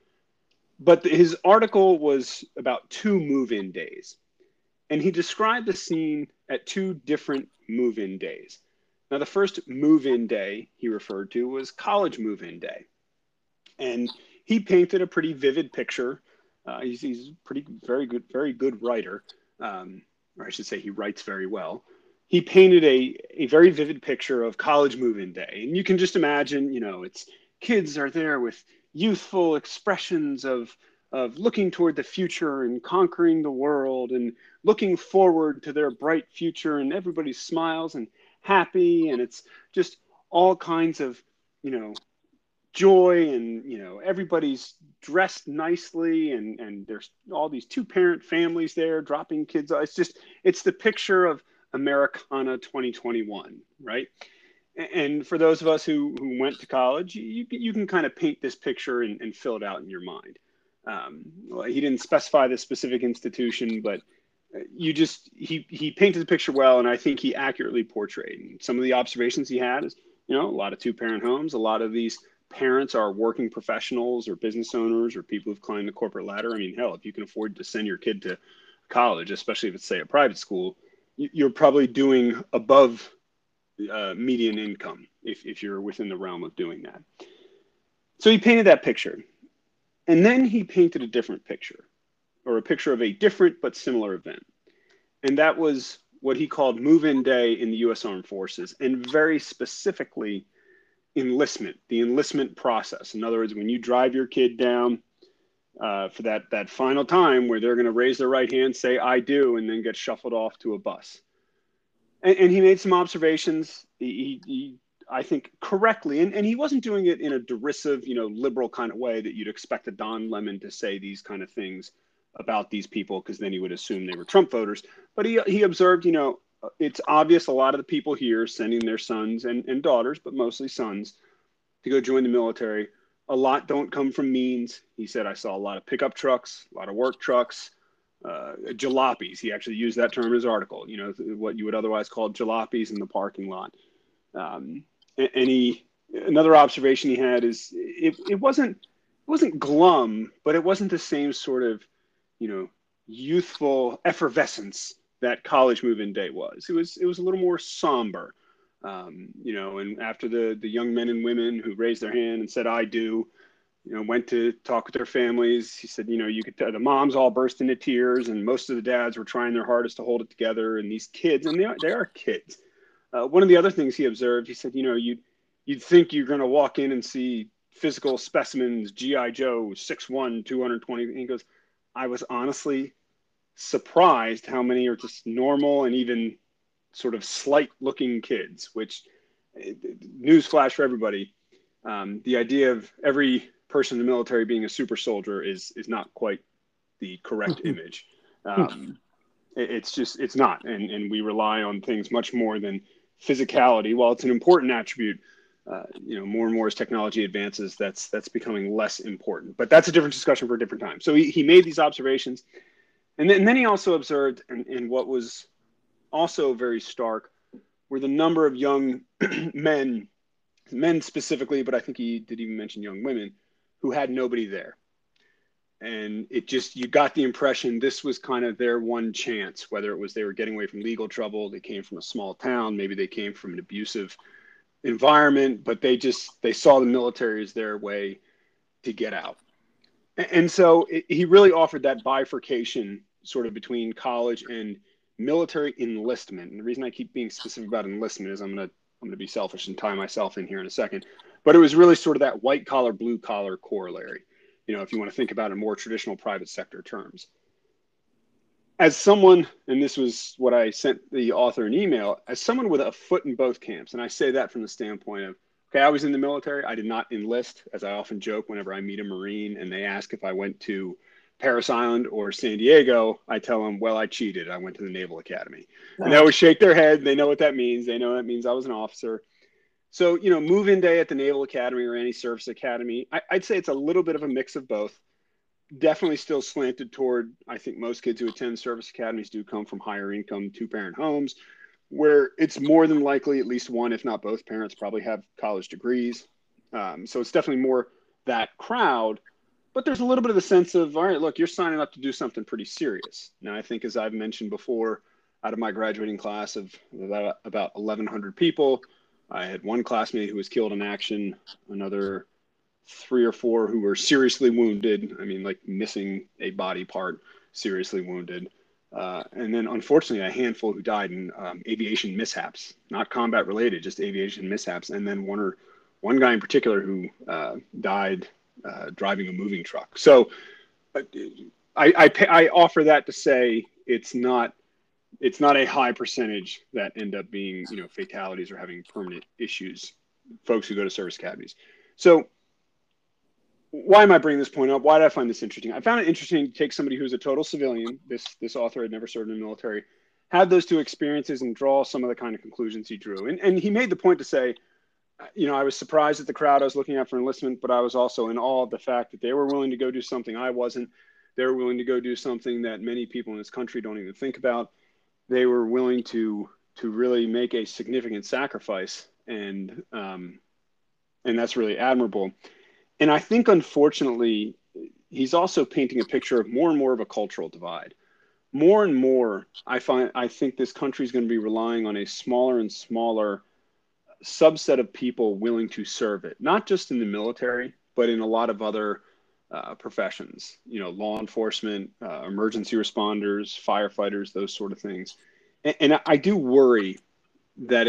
But his article was about 2 move-in days. And he described the scene at 2 different move-in days. Now, the first move-in day he referred to was college move-in day. And he painted a pretty vivid picture. He's very good writer. Or I should say he writes very well. He painted a very vivid picture of college move-in day. And you can just imagine, it's kids are there with youthful expressions of looking toward the future and conquering the world and looking forward to their bright future, and everybody smiles and happy, and it's just all kinds of, joy, and, everybody's dressed nicely, and there's all these 2-parent families there dropping kids. It's the picture of Americana 2021, right? And for those of us who went to college, you can kind of paint this picture and fill it out in your mind. He didn't specify the specific institution, but he painted the picture well, and I think he accurately portrayed. And some of the observations he had is, a lot of 2-parent homes. A lot of these parents are working professionals or business owners or people who've climbed the corporate ladder. I mean, hell, if you can afford to send your kid to college, especially if it's, say, a private school, you're probably doing above median income if you're within the realm of doing that. So he painted that picture. And then he painted a different picture, or a picture of a different but similar event. And that was what he called move-in day in the U.S. Armed Forces, and very specifically enlistment, the enlistment process. In other words, when you drive your kid down for that final time where they're going to raise their right hand, say, "I do," and then get shuffled off to a bus. And he made some observations. He I think correctly, and he wasn't doing it in a derisive, liberal kind of way that you'd expect a Don Lemon to say these kind of things about these people, because then he would assume they were Trump voters. But he observed, it's obvious a lot of the people here sending their sons and daughters, but mostly sons, to go join the military. A lot don't come from means. He said, I saw a lot of pickup trucks, a lot of work trucks, jalopies. He actually used that term in his article, what you would otherwise call jalopies in the parking lot. Another observation he had is it wasn't glum, but it wasn't the same sort of, youthful effervescence that college move-in day was. It was a little more somber, and after the young men and women who raised their hand and said, "I do," went to talk with their families. He said, you could tell the moms all burst into tears, and most of the dads were trying their hardest to hold it together. And these kids, and they are kids. One of the other things he observed, he said, you'd think you're going to walk in and see physical specimens, G.I. Joe, 6'1", 220. And he goes, I was honestly surprised how many are just normal and even sort of slight looking kids, which, newsflash for everybody, the idea of every person in the military being a super soldier is not quite the correct image. It's not. And we rely on things much more than physicality. While it's an important attribute, more and more as technology advances, that's becoming less important. But that's a different discussion for a different time. So he made these observations. And then he also observed, and what was also very stark, were the number of young men specifically, but I think he did even mention young women, who had nobody there. And you got the impression this was kind of their one chance, whether it was they were getting away from legal trouble, they came from a small town, maybe they came from an abusive environment, but they saw the military as their way to get out. And so he really offered that bifurcation sort of between college and military enlistment. And the reason I keep being specific about enlistment is I'm going to be selfish and tie myself in here in a second. But it was really sort of that white collar, blue collar corollary, if you want to think about it in more traditional private sector terms. As someone, and this was what I sent the author an email, as someone with a foot in both camps, and I say that from the standpoint of, okay, I was in the military. I did not enlist, as I often joke whenever I meet a Marine and they ask if I went to Paris Island or San Diego, I tell them, well, I cheated. I went to the Naval Academy. And they always shake their head. They know what that means. They know that means I was an officer. So, move-in day at the Naval Academy or any service academy, I'd say it's a little bit of a mix of both. Definitely still slanted toward, I think most kids who attend service academies do come from higher income two-parent homes, where it's more than likely at least one, if not both parents, probably have college degrees. So it's definitely more that crowd. But there's a little bit of the sense of, all right, look, you're signing up to do something pretty serious. Now, I think, as I've mentioned before, out of my graduating class of about 1,100 people, I had one classmate who was killed in action, another 3 or 4 who were seriously wounded. I mean, like missing a body part, seriously wounded. And then, unfortunately, a handful who died in aviation mishaps, not combat related, just aviation mishaps. And then one guy in particular who died driving a moving truck. So I offer that to say it's not a high percentage that end up being, fatalities or having permanent issues, folks who go to service academies. So why am I bringing this point up? Why did I find this interesting? I found it interesting to take somebody who's a total civilian. This author had never served in the military, had those two experiences, and draw some of the kind of conclusions he drew. And he made the point to say, I was surprised at the crowd I was looking at for enlistment, but I was also in awe of the fact that they were willing to go do something I wasn't. They were willing to go do something that many people in this country don't even think about. They were willing to really make a significant sacrifice, and that's really admirable. And I think, unfortunately, he's also painting a picture of more and more of a cultural divide. More and more, I think this country is going to be relying on a smaller and smaller subset of people willing to serve it, not just in the military, but in a lot of other professions, law enforcement, emergency responders, firefighters, those sort of things. And I do worry that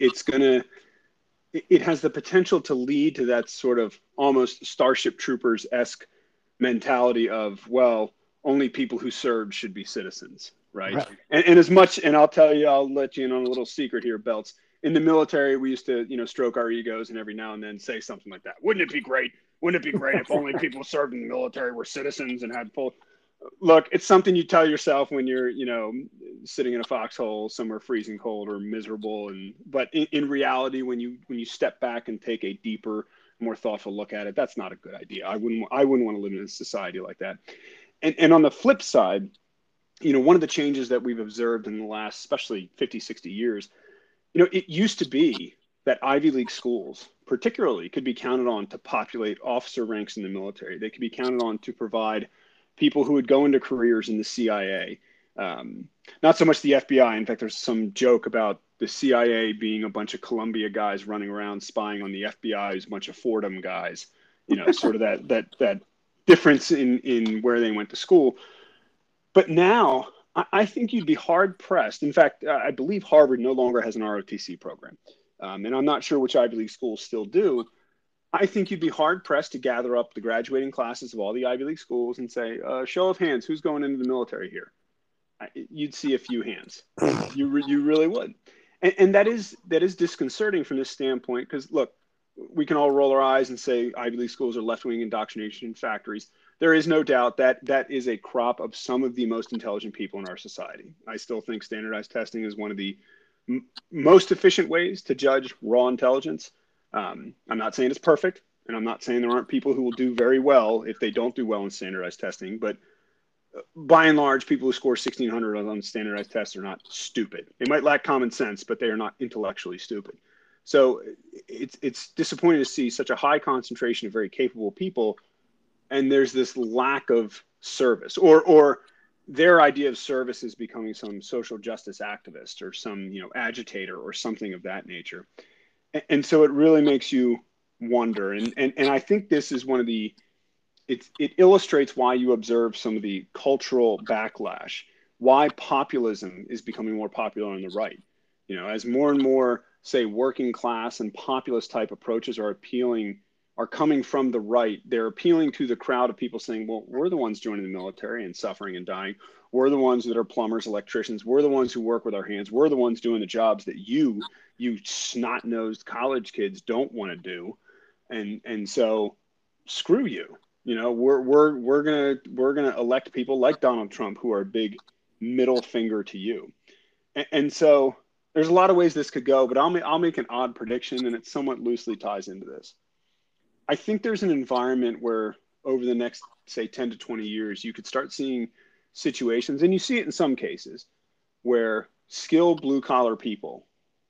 it has the potential to lead to that sort of almost Starship Troopers-esque mentality of, well, only people who served should be citizens, right? And as much, and I'll let you in on a little secret here, Belts. In the military, we used to, stroke our egos and every now and then say something like that. Wouldn't it be great? Wouldn't it be great if only people who served in the military were citizens and had full... Look, it's something you tell yourself when you're, sitting in a foxhole somewhere freezing cold or miserable. But in reality, when you step back and take a deeper, more thoughtful look at it, that's not a good idea. I wouldn't want to live in a society like that. And on the flip side, one of the changes that we've observed in the last, especially 50, 60 years, it used to be that Ivy League schools, particularly, could be counted on to populate officer ranks in the military. They could be counted on to provide people who would go into careers in the CIA. Not so much the FBI. In fact, there's some joke about the CIA being a bunch of Columbia guys running around spying on the FBI, who's a bunch of Fordham guys, sort of that difference in where they went to school. But now I think you'd be hard pressed. In fact, I believe Harvard no longer has an ROTC program. And I'm not sure which Ivy League schools still do. I think you'd be hard pressed to gather up the graduating classes of all the Ivy League schools and say, show of hands, who's going into the military here? You'd see a few hands. You really would. And that is disconcerting from this standpoint, because look, we can all roll our eyes and say Ivy League schools are left-wing indoctrination factories. There is no doubt that is a crop of some of the most intelligent people in our society. I still think standardized testing is one of the most efficient ways to judge raw intelligence. I'm not saying it's perfect, and I'm not saying there aren't people who will do very well if they don't do well in standardized testing, but by and large, people who score 1,600 on standardized tests are not stupid. They might lack common sense, but they are not intellectually stupid. So it's disappointing to see such a high concentration of very capable people, and there's this lack of service, or their idea of service is becoming some social justice activist or some agitator or something of that nature. And so it really makes you wonder. And I think this is one of the it illustrates why you observe some of the cultural backlash, why populism is becoming more popular on the right. As more and more, say, working class and populist type approaches are coming from the right, they're appealing to the crowd of people saying, well, we're the ones joining the military and suffering and dying. We're the ones that are plumbers, electricians. We're the ones who work with our hands. We're the ones doing the jobs that you snot-nosed college kids don't want to do. And so screw you. We're gonna elect people like Donald Trump who are a big middle finger to you. And so there's a lot of ways this could go, but I'll make an odd prediction, and it somewhat loosely ties into this. I think there's an environment where over the next, say, 10 to 20 years, you could start seeing situations, and you see it in some cases, where skilled blue-collar people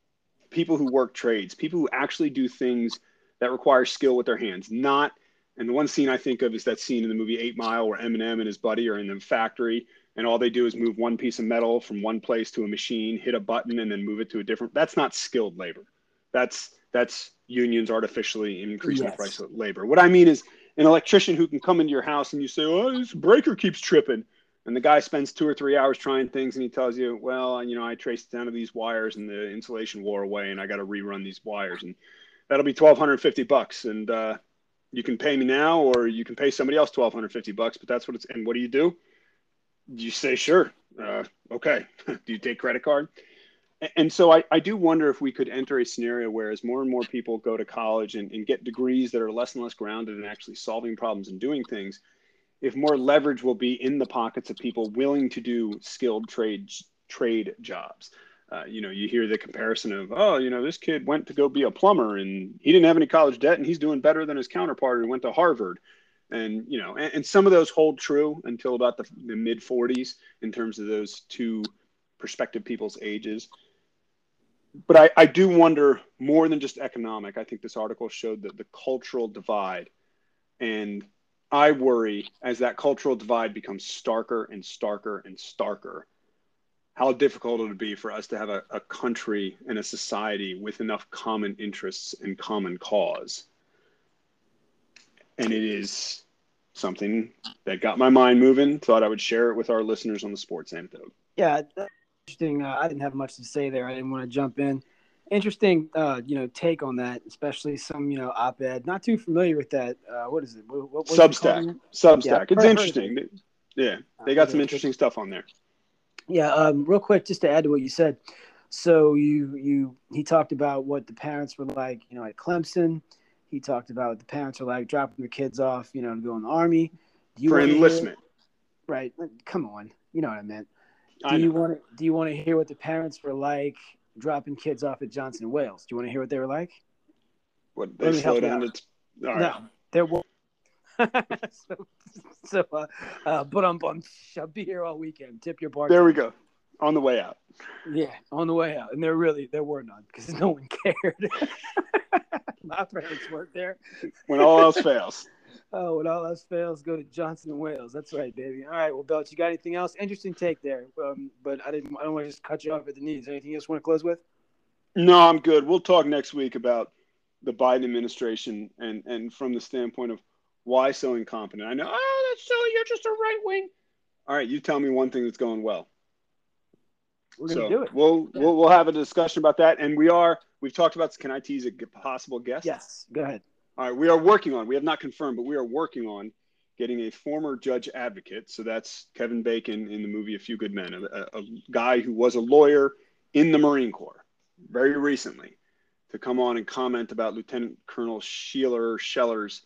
who work trades, people who actually do things that require skill with their hands, and the one scene I think of is that scene in the movie 8 Mile where Eminem and his buddy are in the factory, and all they do is move one piece of metal from one place to a machine, hit a button, and then move it to a different. That's not skilled labor. That's unions artificially increasing the price of labor. What I mean is an electrician who can come into your house and you say, oh, this breaker keeps tripping. And the guy spends 2 or 3 hours trying things, and he tells you, well, I traced down to these wires and the insulation wore away, and I got to rerun these wires, and that'll be $1,250. And you can pay me now, or you can pay somebody else $1,250. But that's what it's. And what do? You say, sure, okay. Do you take credit card? And so I do wonder if we could enter a scenario where, as more and more people go to college and get degrees that are less and less grounded in actually solving problems and doing things, if more leverage will be in the pockets of people willing to do skilled trade jobs. You hear the comparison of, this kid went to go be a plumber and he didn't have any college debt and he's doing better than his counterpart who went to Harvard. And, and some of those hold true until about the mid 40s in terms of those two prospective people's ages. But I do wonder, more than just economic, I think this article showed the cultural divide. And I worry, as that cultural divide becomes starker and starker and starker, how difficult it would be for us to have a country and a society with enough common interests and common cause. And it is something that got my mind moving. Thought I would share it with our listeners on the Sports Anecdote. Yeah, that's interesting. I didn't have much to say there. I didn't want to jump in. Interesting, take on that, especially some, op-ed. Not too familiar with that. What is it? What Substack. Yeah, it's interesting. Yeah, they got some interesting stuff on there. Yeah, real quick, just to add to what you said. So he talked about what the parents were like, at Clemson. He talked about what the parents were like dropping their kids off, to go in the Army. For enlistment. Right. Come on. You know what I meant. Do you want to hear what the parents were like dropping kids off at Johnson & Wales? Do you want to hear what they were like? What, they slow down? No, there were. But I'll be here all weekend. Tip your bar. There we go. On the way out. Yeah, on the way out. And there were none because no one cared. My parents weren't there. When all else fails. Oh, when all else fails, go to Johnson & Wales. That's right, baby. All right, well, Belch, you got anything else? Interesting take there. But I don't want to just cut you off at the knees. Anything else you want to close with? No, I'm good. We'll talk next week about the Biden administration and from the standpoint of Why so incompetent? I know, oh, that's silly. You're just a right wing. All right, you tell me one thing that's going well. We're going to do it. We'll have a discussion about that. And we've talked about, can I tease a possible guest? Yes, go ahead. All right, we have not confirmed, but we are working on getting a former judge advocate. So that's Kevin Bacon in the movie A Few Good Men, a guy who was a lawyer in the Marine Corps very recently, to come on and comment about Lieutenant Colonel Scheller's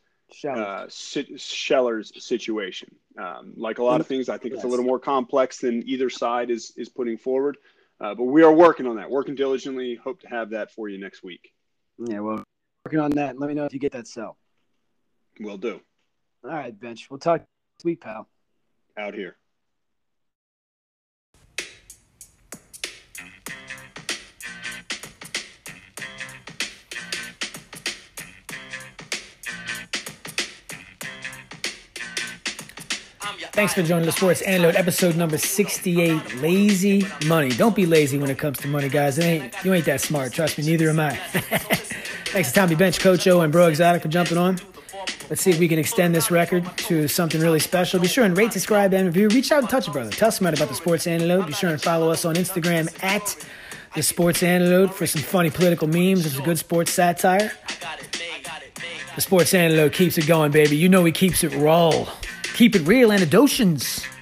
situation. Like a lot of things, I think it's a little more complex than either side is putting forward. But we are working on that, working diligently. Hope to have that for you next week. Yeah, well, working on that. Let me know if you get that cell. Will do. All right, Bench. We'll talk next week, pal. Out here. Thanks for joining the Sports Antidote, episode number 68, Lazy Money. Don't be lazy when it comes to money, guys. You ain't that smart. Trust me, neither am I. Thanks to Tommy Bench, Coach O, and Bro Exotic for jumping on. Let's see if we can extend this record to something really special. Be sure and rate, subscribe, and review. Reach out and touch a brother. Tell somebody about the Sports Antidote. Be sure and follow us on Instagram at the Sports Antidote for some funny political memes. It's a good sports satire. The Sports Antidote keeps it going, baby. You know he keeps it raw. Keep it real, Antidotians.